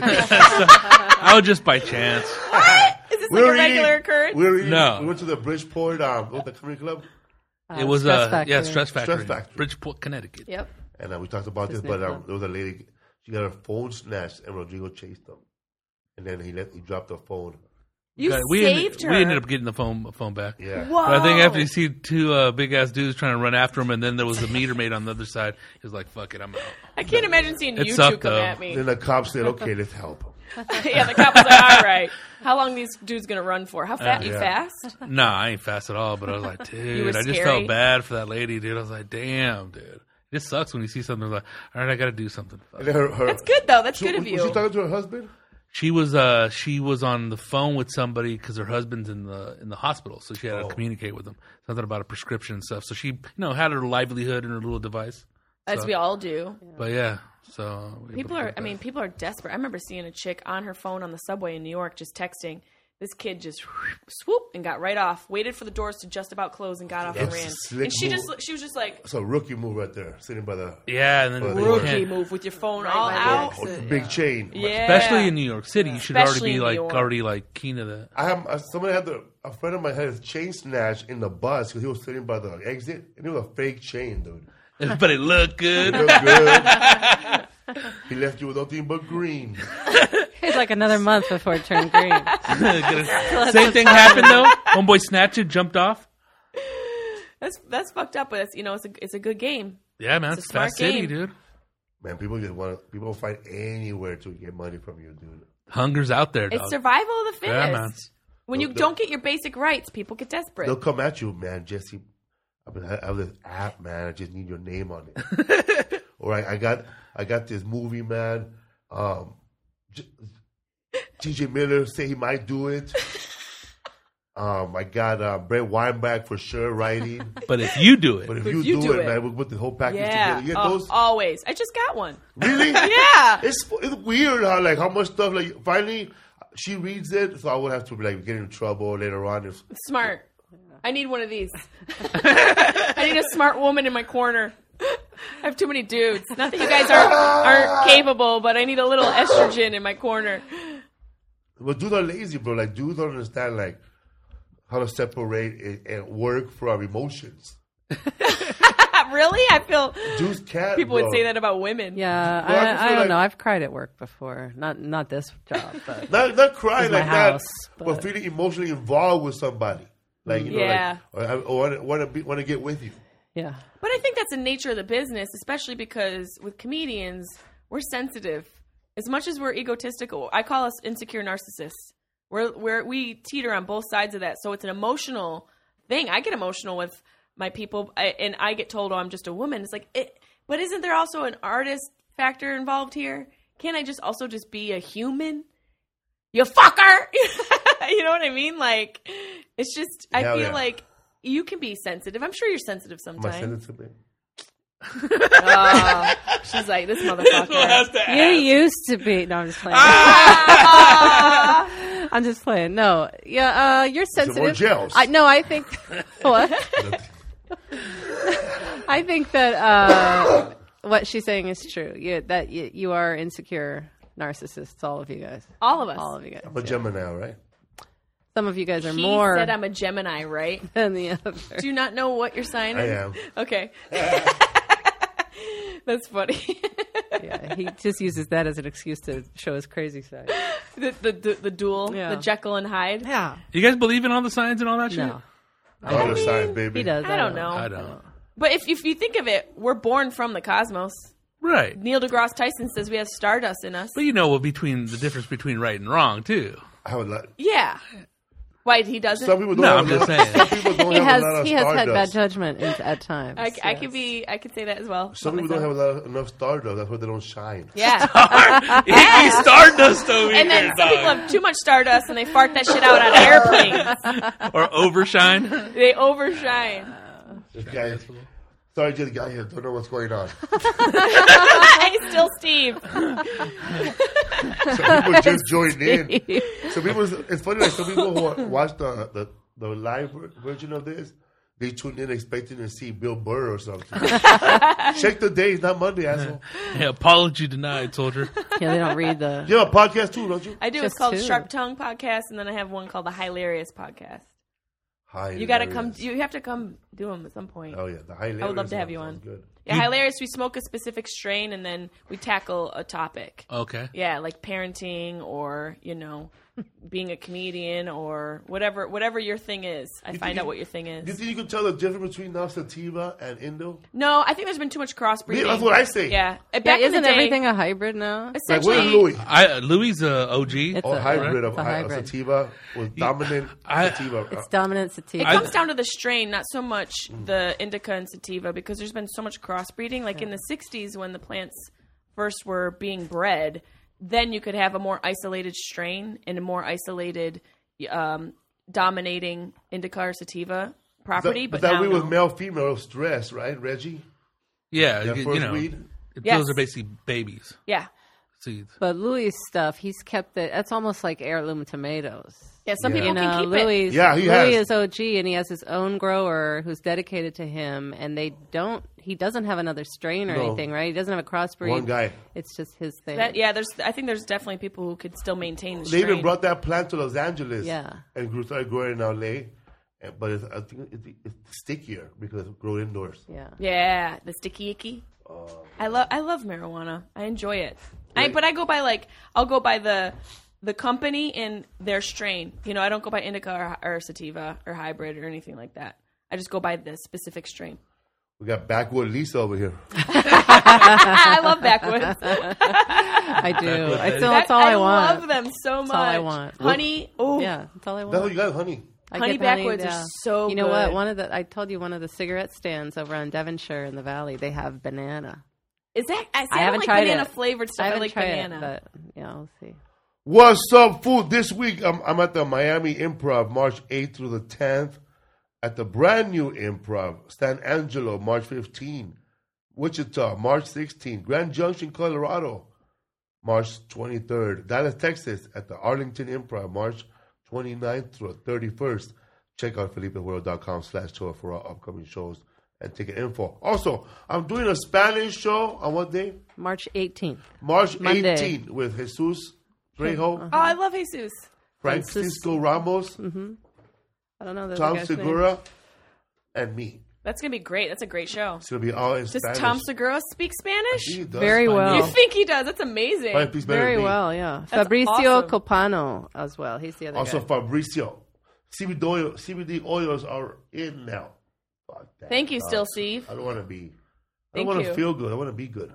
I would just by chance. Is this We like were a regular eating- occurrence? We, were eating, No. we went to the Bridgeport, um, what, the comedy club, It was Stress uh, Factory. yeah, Stress Factory, Stress Factory. Bridgeport, Connecticut. Yep. and uh, we talked about this. Disney But um, Club. there was a lady, she got her phone snatched, and Rodrigo chased them, and then he let he dropped the phone. You God, we saved ended, her. We ended up getting the phone phone back. Yeah, Whoa. But I think after you see two uh, big ass dudes trying to run after him, and then there was a meter maid on the other side, he was like, "Fuck it, I'm out." I can't imagine seeing It you two sucked, come though. at me. Then the cop said, "Okay, let's help him." Yeah, the cop was like, all right. How long these dudes going to run for? How fast? You yeah. fast? Nah, I ain't fast at all. But I was like, dude, was I just scary? felt bad for that lady, dude. I was like, damn, dude. It just sucks when you see something like, all right, I got to do something. Fuck. And then her, her, That's good, though. That's She- good of was you. she talking to her husband? She was uh she was on the phone with somebody because her husband's in the in the hospital, so she had to Oh. communicate with him, something about a prescription and stuff. So she, you know, had her livelihood in her little device. As So- we all do. But yeah, so we People able to are, get I mean, that. people are desperate. I remember seeing a chick on her phone on the subway in New York just texting. This kid just swoop and got right off, waited for the doors to just about close and got off and That's ran. a slick And she move. just, she was just like, It's a rookie move right there, sitting by the yeah, and then Well, you they were- rookie can't- move with your phone Right all by the out. oh, the big chain. Yeah. especially in New York City, you should Especially already in be New like York. already like keen to that. I have uh, somebody had the a friend of mine had his chain snatched in the bus because he was sitting by the exit, and it was a fake chain, dude. But it looked good. It looked good. He left you with nothing but green. It's like another month before it turned green. Same thing happened though. Homeboy snatched it, jumped off. That's that's fucked up, but it's, you know, it's a it's a good game. Yeah, man, It's a it's, smart Fast City, game. dude. Man, people just want to, people find anywhere to get money from you, dude. Hunger's out there, dog. It's survival of the fittest. Yeah, man. When you They'll- don't get your basic rights, people get desperate. They'll come at you, man. Jesse, I mean, I have this app, man. I just need your name on it. Or I, I got, I got this movie, man. Um, J- T J Miller say he might do it. Um, I got uh, Brett Weinbach for sure writing. But if you do it, But if But you, if you do, do it, it- man, we'll put the whole package Yeah, together. You get oh, those? always. I just got one. Really? Yeah. It's it's weird how like how much stuff like finally she reads it, so I would have to be like get in trouble later on. If, Smart. I need one of these. I need a smart woman in my corner. I have too many dudes. Not that you guys aren't, aren't capable, but I need a little estrogen in my corner. but dudes are lazy, bro. Like dudes don't understand like how to separate it and work from emotions. Really? I feel Dudes can't. people bro. would say that about women. Yeah, Well, I I, feel I don't like- know. I've cried at work before. Not not this job, but Not not crying It's my like house, that, but, but- feeling emotionally involved with somebody. Like you know, Yeah. like or, or want to be want to get with you. yeah. But I think that's the nature of the business, especially because with comedians, we're sensitive. As much as we're egotistical, I call us insecure narcissists. We're, we're, we teeter on both sides of that. So it's an emotional thing. I get emotional with my people, I, and I get told, oh, I'm just a woman. It's like, it, but isn't there also an artist factor involved here? Can't I just also just be a human? You fucker! You know what I mean? Like, it's just, I Hell feel yeah. like you can be sensitive. I'm sure you're sensitive Am I sometimes. sensitive? babe? Oh, she's like, this motherfucker. You used to be. No, I'm just playing. I'm just playing. No, yeah, uh, you're Some more sensitive. gels. I no, I think what? I think that uh, what she's saying is true. You, that you, you are insecure narcissists, all of you guys. All of us. All of you guys. I'm a Gemini, right? Some of you guys are He more said I'm a Gemini, right? than the other. Do you not know what your sign I is? am. Okay. That's funny. Yeah, he just uses that as an excuse to show his crazy side. the, the, the, the duel, Yeah. the Jekyll and Hyde. Yeah. you guys believe in all the signs and all that shit? No, Other side, baby. he does. I don't know. I don't. But if, if you think of it, we're born from the cosmos. Right. Neil deGrasse Tyson says we have stardust in us. But you know what between the difference between right and wrong too. I have a lot. Yeah. Why, he doesn't? Some people don't No, have I'm a just lot- saying. Some people don't He have has a lot of he has had bad stardust. judgment in, at times. I, I yes. could be, I could say that as well. Some people don't have a lot of, enough stardust. That's why they don't shine. Yeah. He's stardust over And then here, some people dog. have too much stardust and they fart that shit out on airplanes. Or overshine. They overshine. This guy, sorry, just got here. Don't know what's going on. Hey, still Steve. Some people just joined in. Some people, it's funny. Like some people who watch the the, the live ver- version of this, they tuned in expecting to see Bill Burr or something. Check the day. It's not Monday, asshole. Yeah, apology denied, soldier. Yeah, they don't read the. You have a podcast too, don't you? I do. Just It's called two. Sharp Tongue Podcast, and then I have one called the Hilarious Podcast. Hi, You got to hilarious. come. You have to come do them at some point. Oh yeah, the hilarious. I would love to have one you on. sounds Good. Yeah, Hilarious. We smoke a specific strain, and then we tackle a topic. Okay. Yeah, like parenting, or you know, being a comedian, or whatever. Whatever your thing is, I find you- out what your thing Do you is. think you can tell the difference between now sativa and Indo? No, I think there's been too much crossbreeding. That's what I say. Yeah, Yeah, back in isn't the day, everything a hybrid now? Like essentially. what is Louis? I uh, Louis uh, O G. It's Or a hybrid of it's a hi- hybrid. sativa with dominant I- sativa. It's dominant sativa. It comes down to the strain, not so much the indica and sativa, because there's been so much crossbreeding. Like in the sixties, when the plants first were being bred, then you could have a more isolated strain and a more isolated, um, dominating indica or sativa property. But, but that now, way with no. male female stress, right, Reggie? Yeah, That you, first you know, weed? it- Yes. those are basically babies. yeah, Seeds. But Louis' stuff, he's kept it. That's almost like heirloom tomatoes. yeah. Some Yeah. people You can know, keep it. Louis, Yeah, he Louis has. is O G, and he has his own grower who's dedicated to him, and they don't. He doesn't have another strain or No. anything, right? He doesn't have a crossbreed. One guy. It's just his thing. That, yeah, there's. I think there's definitely people who could still maintain the They strain. even brought that plant to Los Angeles. Yeah. And grew, started growing in L A. And- But it's, I think it's, it's stickier because it grows indoors. yeah. Yeah, the sticky icky. Oh. I love I love marijuana. I enjoy it. I, but I go by like I'll go by the the company and their strain. You know, I don't go by indica or, or sativa or hybrid or anything like that. I just go by the specific strain. We got Backwood Lisa over here. I love backwoods. I do. I still, that's all I, I want. love them so much. all I want. Honey, oh Yeah, that's all I want. That's what you got, honey. I Honey get the Backwoods are so You know what? good. One of the I told you one of the cigarette stands over on Devonshire in the Valley. They have banana. is that? I, see, I I, don't haven't like tried banana it. flavored I stuff. I, haven't like tried banana. it, but yeah, we'll see. What's up, food? This week, I'm, I'm at the Miami Improv, March eighth through the tenth. At the brand new Improv, San Angelo, March fifteenth. Wichita, March sixteenth. Grand Junction, Colorado, March twenty-third. Dallas, Texas, at the Arlington Improv, March twenty-ninth through the thirty-first. Check out felipehuero.com slash tour for our upcoming shows and ticket info. Also, I'm doing a Spanish show on what day? March eighteenth. March Monday. eighteenth with Jesus Trejo, Oh, I love Jesus. Francisco Ramos, Mm-hmm. I don't know. the Tom guy's name. Segura, and me. That's gonna be great. That's a great show. It's going to be all in Does Spanish. Tom Segura speak I think Spanish? he does. Very Fine. well. You think he does? That's amazing. Fine, he's better Very than me. well, yeah. That's Fabricio awesome. Copano as well. He's the other Also, guy. Fabricio. C B D, oil, C B D oils are in now. Fuck that, Thank you, dog. Still Steve. I don't want to be. I Thank don't want to you. feel good. I want to be good.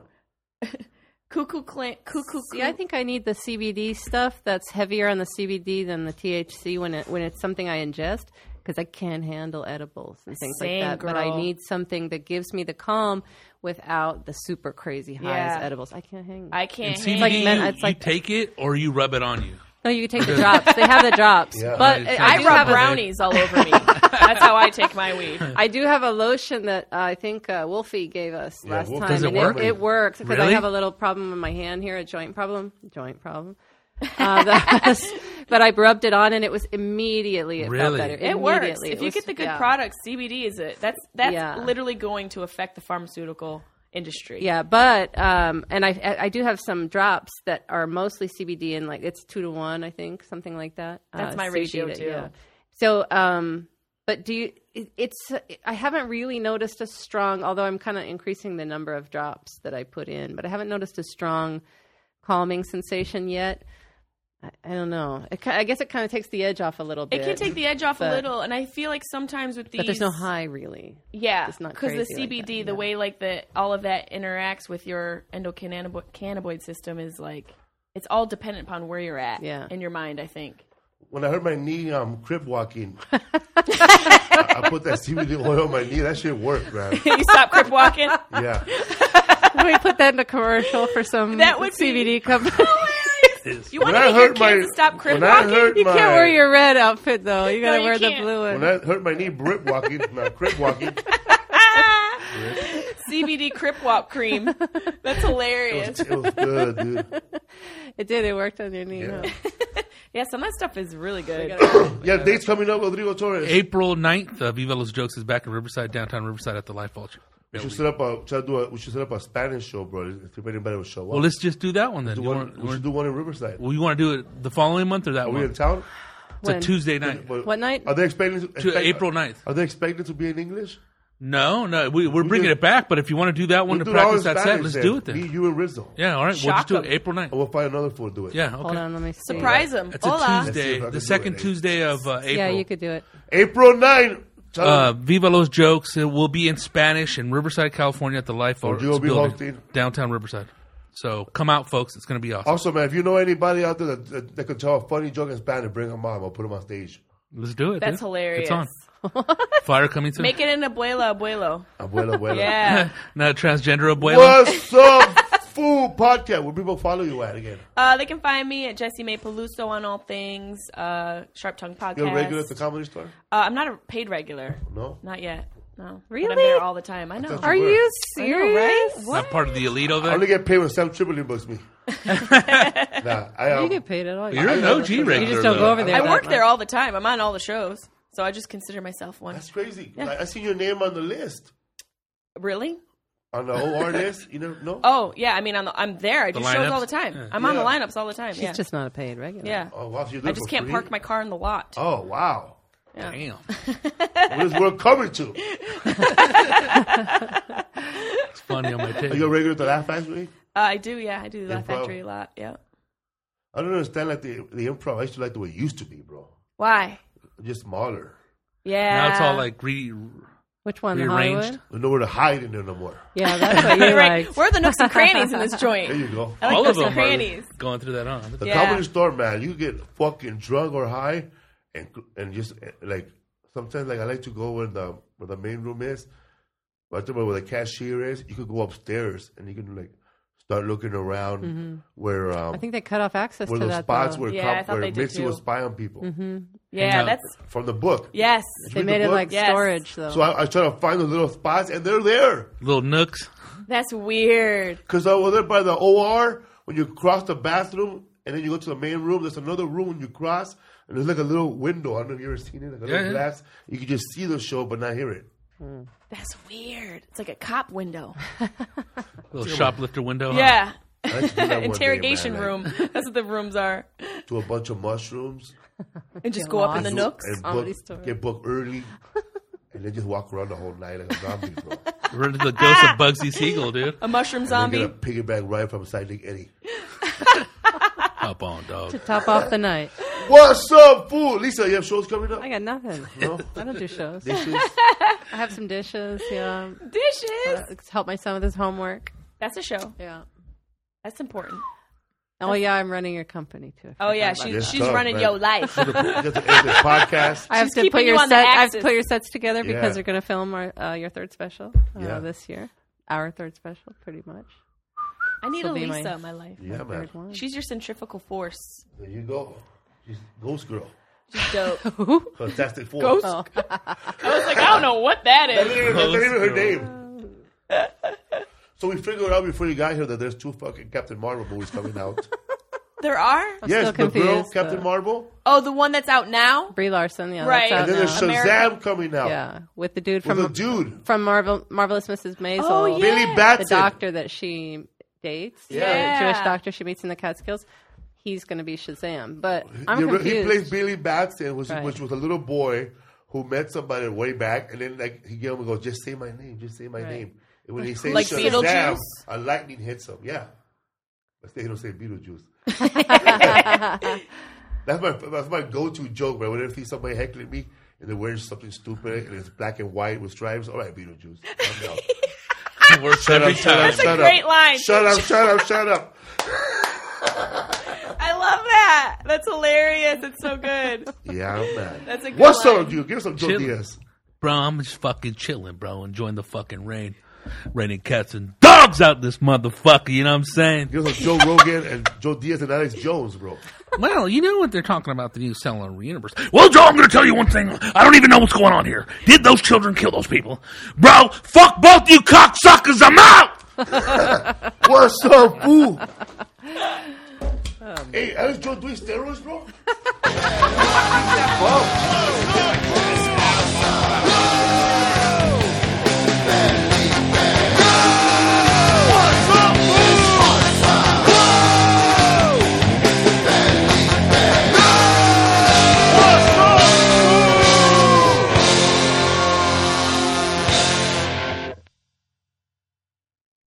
Cuckoo clan, cuckoo. See, I think I need the C B D stuff that's heavier on the C B D than the T H C when it when it's something I ingest because I can't handle edibles and things Same, like that. But I girl. need something that gives me the calm without the super crazy highs Yeah. edibles. I can't hang. I And can't. C B D, hang. like men- you, it's like- you take it or you rub it on you. no, you can take the drops. They have the drops, Yeah. but Right, I, I do rub have a, brownies all over me. That's how I take my weed. I do have a lotion that uh, I think uh, Wolfie gave us Yeah, last Wolf- time. Does it and work? It, works because Really? I have a little problem in my hand here, a joint problem, joint problem. Uh, that's- but I rubbed it on and it was immediately it Really? felt better. It works. Immediately. If It you was- get the good yeah. products, C B D is it. That's that's Yeah. literally going to affect the pharmaceutical industry. Yeah, but um, and I I do have some drops that are mostly C B D and like it's two to one, I think, something like that. That's Uh, my C B D ratio, that- too. Yeah. So, um, but do you? It, it's I haven't really noticed a strong, although I'm kind of increasing the number of drops that I put in, but I haven't noticed a strong calming sensation yet. I, I don't know. It, ki- I guess it kind of takes the edge off a little bit. It can take the edge off a But- little, and I feel like sometimes with these, but there's no high really. yeah, It's not because the crazy like C B D, that, the yeah. way like the all of that interacts with your endocannabinoid system is like it's all dependent upon where you're at Yeah. in your mind. I think. When I hurt my knee, um, crib walking, I, I put that C B D oil on my knee. That shit worked, man. You stop crip walking. Yeah. Can we put that in a commercial for some That would C B D be company? You want When to I get your hurt kids my- to stop crip when I walking? hurt You my, can't wear your red outfit though. You gotta you wear the can't. blue one. When I hurt my knee, brip walking, not crib walking. C B D crip walk cream. That's It hilarious. was, it was good, dude. It did. It worked on your knee. Yeah. Huh? Yeah, some of that stuff is really good. Yeah, dates coming up, Rodrigo Torres. April ninth, uh, Viva Los Jokes is back in Riverside, downtown Riverside at the Life Vulture. We should set up a try to do a we should set up a Spanish show, bro. If anybody will show up. Well, let's just do that one then. do You one, want, we should do one in Riverside. well, you want to do it the following month or that Are we in one? town? It's a When? Tuesday night. But What night? Are they expecting to, To expect- April ninth. Are they expected to be in English? No, no, we, we're bringing do- it back, but if you want to do that one We'll to do it all practice in that set, Spanish let's then. do it Me, then. you, and Rizzo. Yeah, all right. We'll Shock just do it them. April ninth. And we'll find another fool to do it. Yeah, Hold okay. on, let me see. Surprise them. It's a Hola. Let's see if I Tuesday, can the do second it. Tuesday of uh, April. Yeah, you could do it. April ninth. Tell Uh, them. Viva Los Jokes. It will be in Spanish in Riverside, California at the Life Oh, Arts you will be building, hosting? downtown Riverside. So come out, folks. It's going to be awesome. Also, man, if you know anybody out there that, that, that can tell a funny joke in Spanish, bring them on. I'll put them on stage. Let's do it. That's dude. hilarious. It's on. Fire coming soon. Make it an abuela, abuelo. Abuela, abuela. Yeah. Not a transgender abuela. What's up, food podcast? Where people follow you at again? Uh, they can find me at Jessie May Peluso on all things. Uh, Sharp Tongue Podcast. You're a regular at the Comedy Store? uh, I'm not a paid regular. No? Not yet. No. Really? But I'm there all the time. I know. thought Are you were. you I know, serious? right? Not part of the elite over I there. only get paid when Sam Tripoli books me. nah, I, um, You get paid at all. You're an I- O G You regular. You just don't though. go over there. I that work much. there all the time. I'm on all the shows. So I just consider myself one. That's crazy. I, I see your name on the list. Really? On the O R list. You know, no? Oh, yeah. I mean, on the, I'm there. I do The shows lineups? all the time. Yeah. I'm on the Yeah. lineups all the time. She's yeah. just not a paid regular. yeah. Oh, wow. So you do I it just for can't free? park my car in the lot. Oh, wow. Yeah. Damn. What is we're coming to? It's funny on my Are tape. you a regular at the Laugh Factory? Uh, I do, yeah. I do the Laugh Improv. Factory a lot. Yeah. I don't understand like the the improv. I used to like the way it used to be, bro. Why? Just smaller. Yeah. Now it's all like re. Which one? The Rearranged. Hollywood? There's nowhere to hide in there no more. Yeah, that's what you right. like. Where are the nooks and crannies in this joint? There you go. I like All of nooks them and crannies. are going through that on. The Yeah. Comedy Store, man, you get fucking drunk or high, and and just eh, like sometimes like I like to go where the where the main room is, right there where the cashier is. You could go upstairs and you can like start looking around where um, I think they cut off access where to those that. spots though. where, Yeah, I cop, thought where they did Mitzi too. would spy on people Yeah, out. that's from the book. yes. They read made the it book? like Yes. storage, though. So I, I try to find the little spots, and they're there. Little nooks. That's weird. Because over there by the O R, when you cross the bathroom and then you go to the main room, there's another room when you cross, and there's like a little window. I don't know if you've ever seen it, like a Yeah, little yeah. glass. You can just see the show, but not hear it. That's weird. It's like a cop window. Little shoplifter window. huh? Yeah. I like to do that one day, Interrogation man, like, room. That's what the rooms are. To a bunch of mushrooms. And just Get go up in the lost. nooks. And Comedy book, store. get booked early. And then just walk around the whole night like a zombie, bro. We're into the ghost of Bugsy Siegel, dude. A mushroom And zombie. get a piggyback ride from Sidekick Eddie. Hop on, dog. Top off the night. What's up, fool? Lisa, you have shows coming up? I got nothing. No? I don't do shows. Dishes? I have some dishes. Yeah, Dishes. uh, help my son with his homework. That's a show. Yeah. That's important. Oh yeah, I'm running your company too. I Oh yeah, forgot about she's Yes, that. she's tough, running man. your life. You have to edit the podcast. I have She's to keeping put you your on the set. I have to axis. put your sets together because Yeah. they're going to film our uh, your third special uh, Yeah. this year. Our third special, pretty much. I need a She'll be my- Lisa in my life. Yeah, man. Third one. She's your centrifugal force. There you go. She's Ghost Girl. She's dope. Fantastic Four. Ghost. Oh. I was like, I don't know what that That's is. not even, that's not even her name. So we figured out before you got here that there's two fucking Captain Marvel movies coming out. There are? yes, still the girl, confused, Captain though. Marvel. Oh, the one that's out now? Brie Larson, yeah, Right. that's out And then there's now. Shazam America. coming out. Yeah, with the dude With from a dude. from Marvel, Marvelous Missus Maisel. Oh, yeah. Billy the Batson. doctor that she dates, Yeah. the Jewish doctor she meets in the Catskills. He's going to be Shazam, but I'm You re- confused. He plays Billy Batson, which, Right. which was a little boy who met somebody way back, and then like he gave him and goes, "Just say my name, just say my Right. name." And when he says Like Shazam, Beetlejuice? a lightning hits him. Yeah, but they don't say Beetlejuice. That's my that's my go-to joke, man. Whenever I see somebody heckling me and they're wearing something stupid and it's black and white with stripes, all right, Beetlejuice. Calm down. Works Shut every up, shut up, time. That's a shut great up. line. Shut up, shut up, shut up. I love that. That's hilarious. It's so good. Yeah, man. That's a good What's line. up, dude? Give us some Joe Chill. Diaz. Bro, I'm just fucking chilling, bro. Enjoying the fucking rain. Raining cats and dogs out this motherfucker, you know what I'm saying? Give us some Joe Rogan and Joe Diaz and Alex Jones, bro. Well, you know what they're talking about, the new cellular universe. Well, Joe, I'm going to tell you one thing. I don't even know what's going on here. Did those children kill those people? Bro, fuck both you cocksuckers. I'm out! What's up, fool? Hey, Alex Jones doing steroids, bro? Fuck.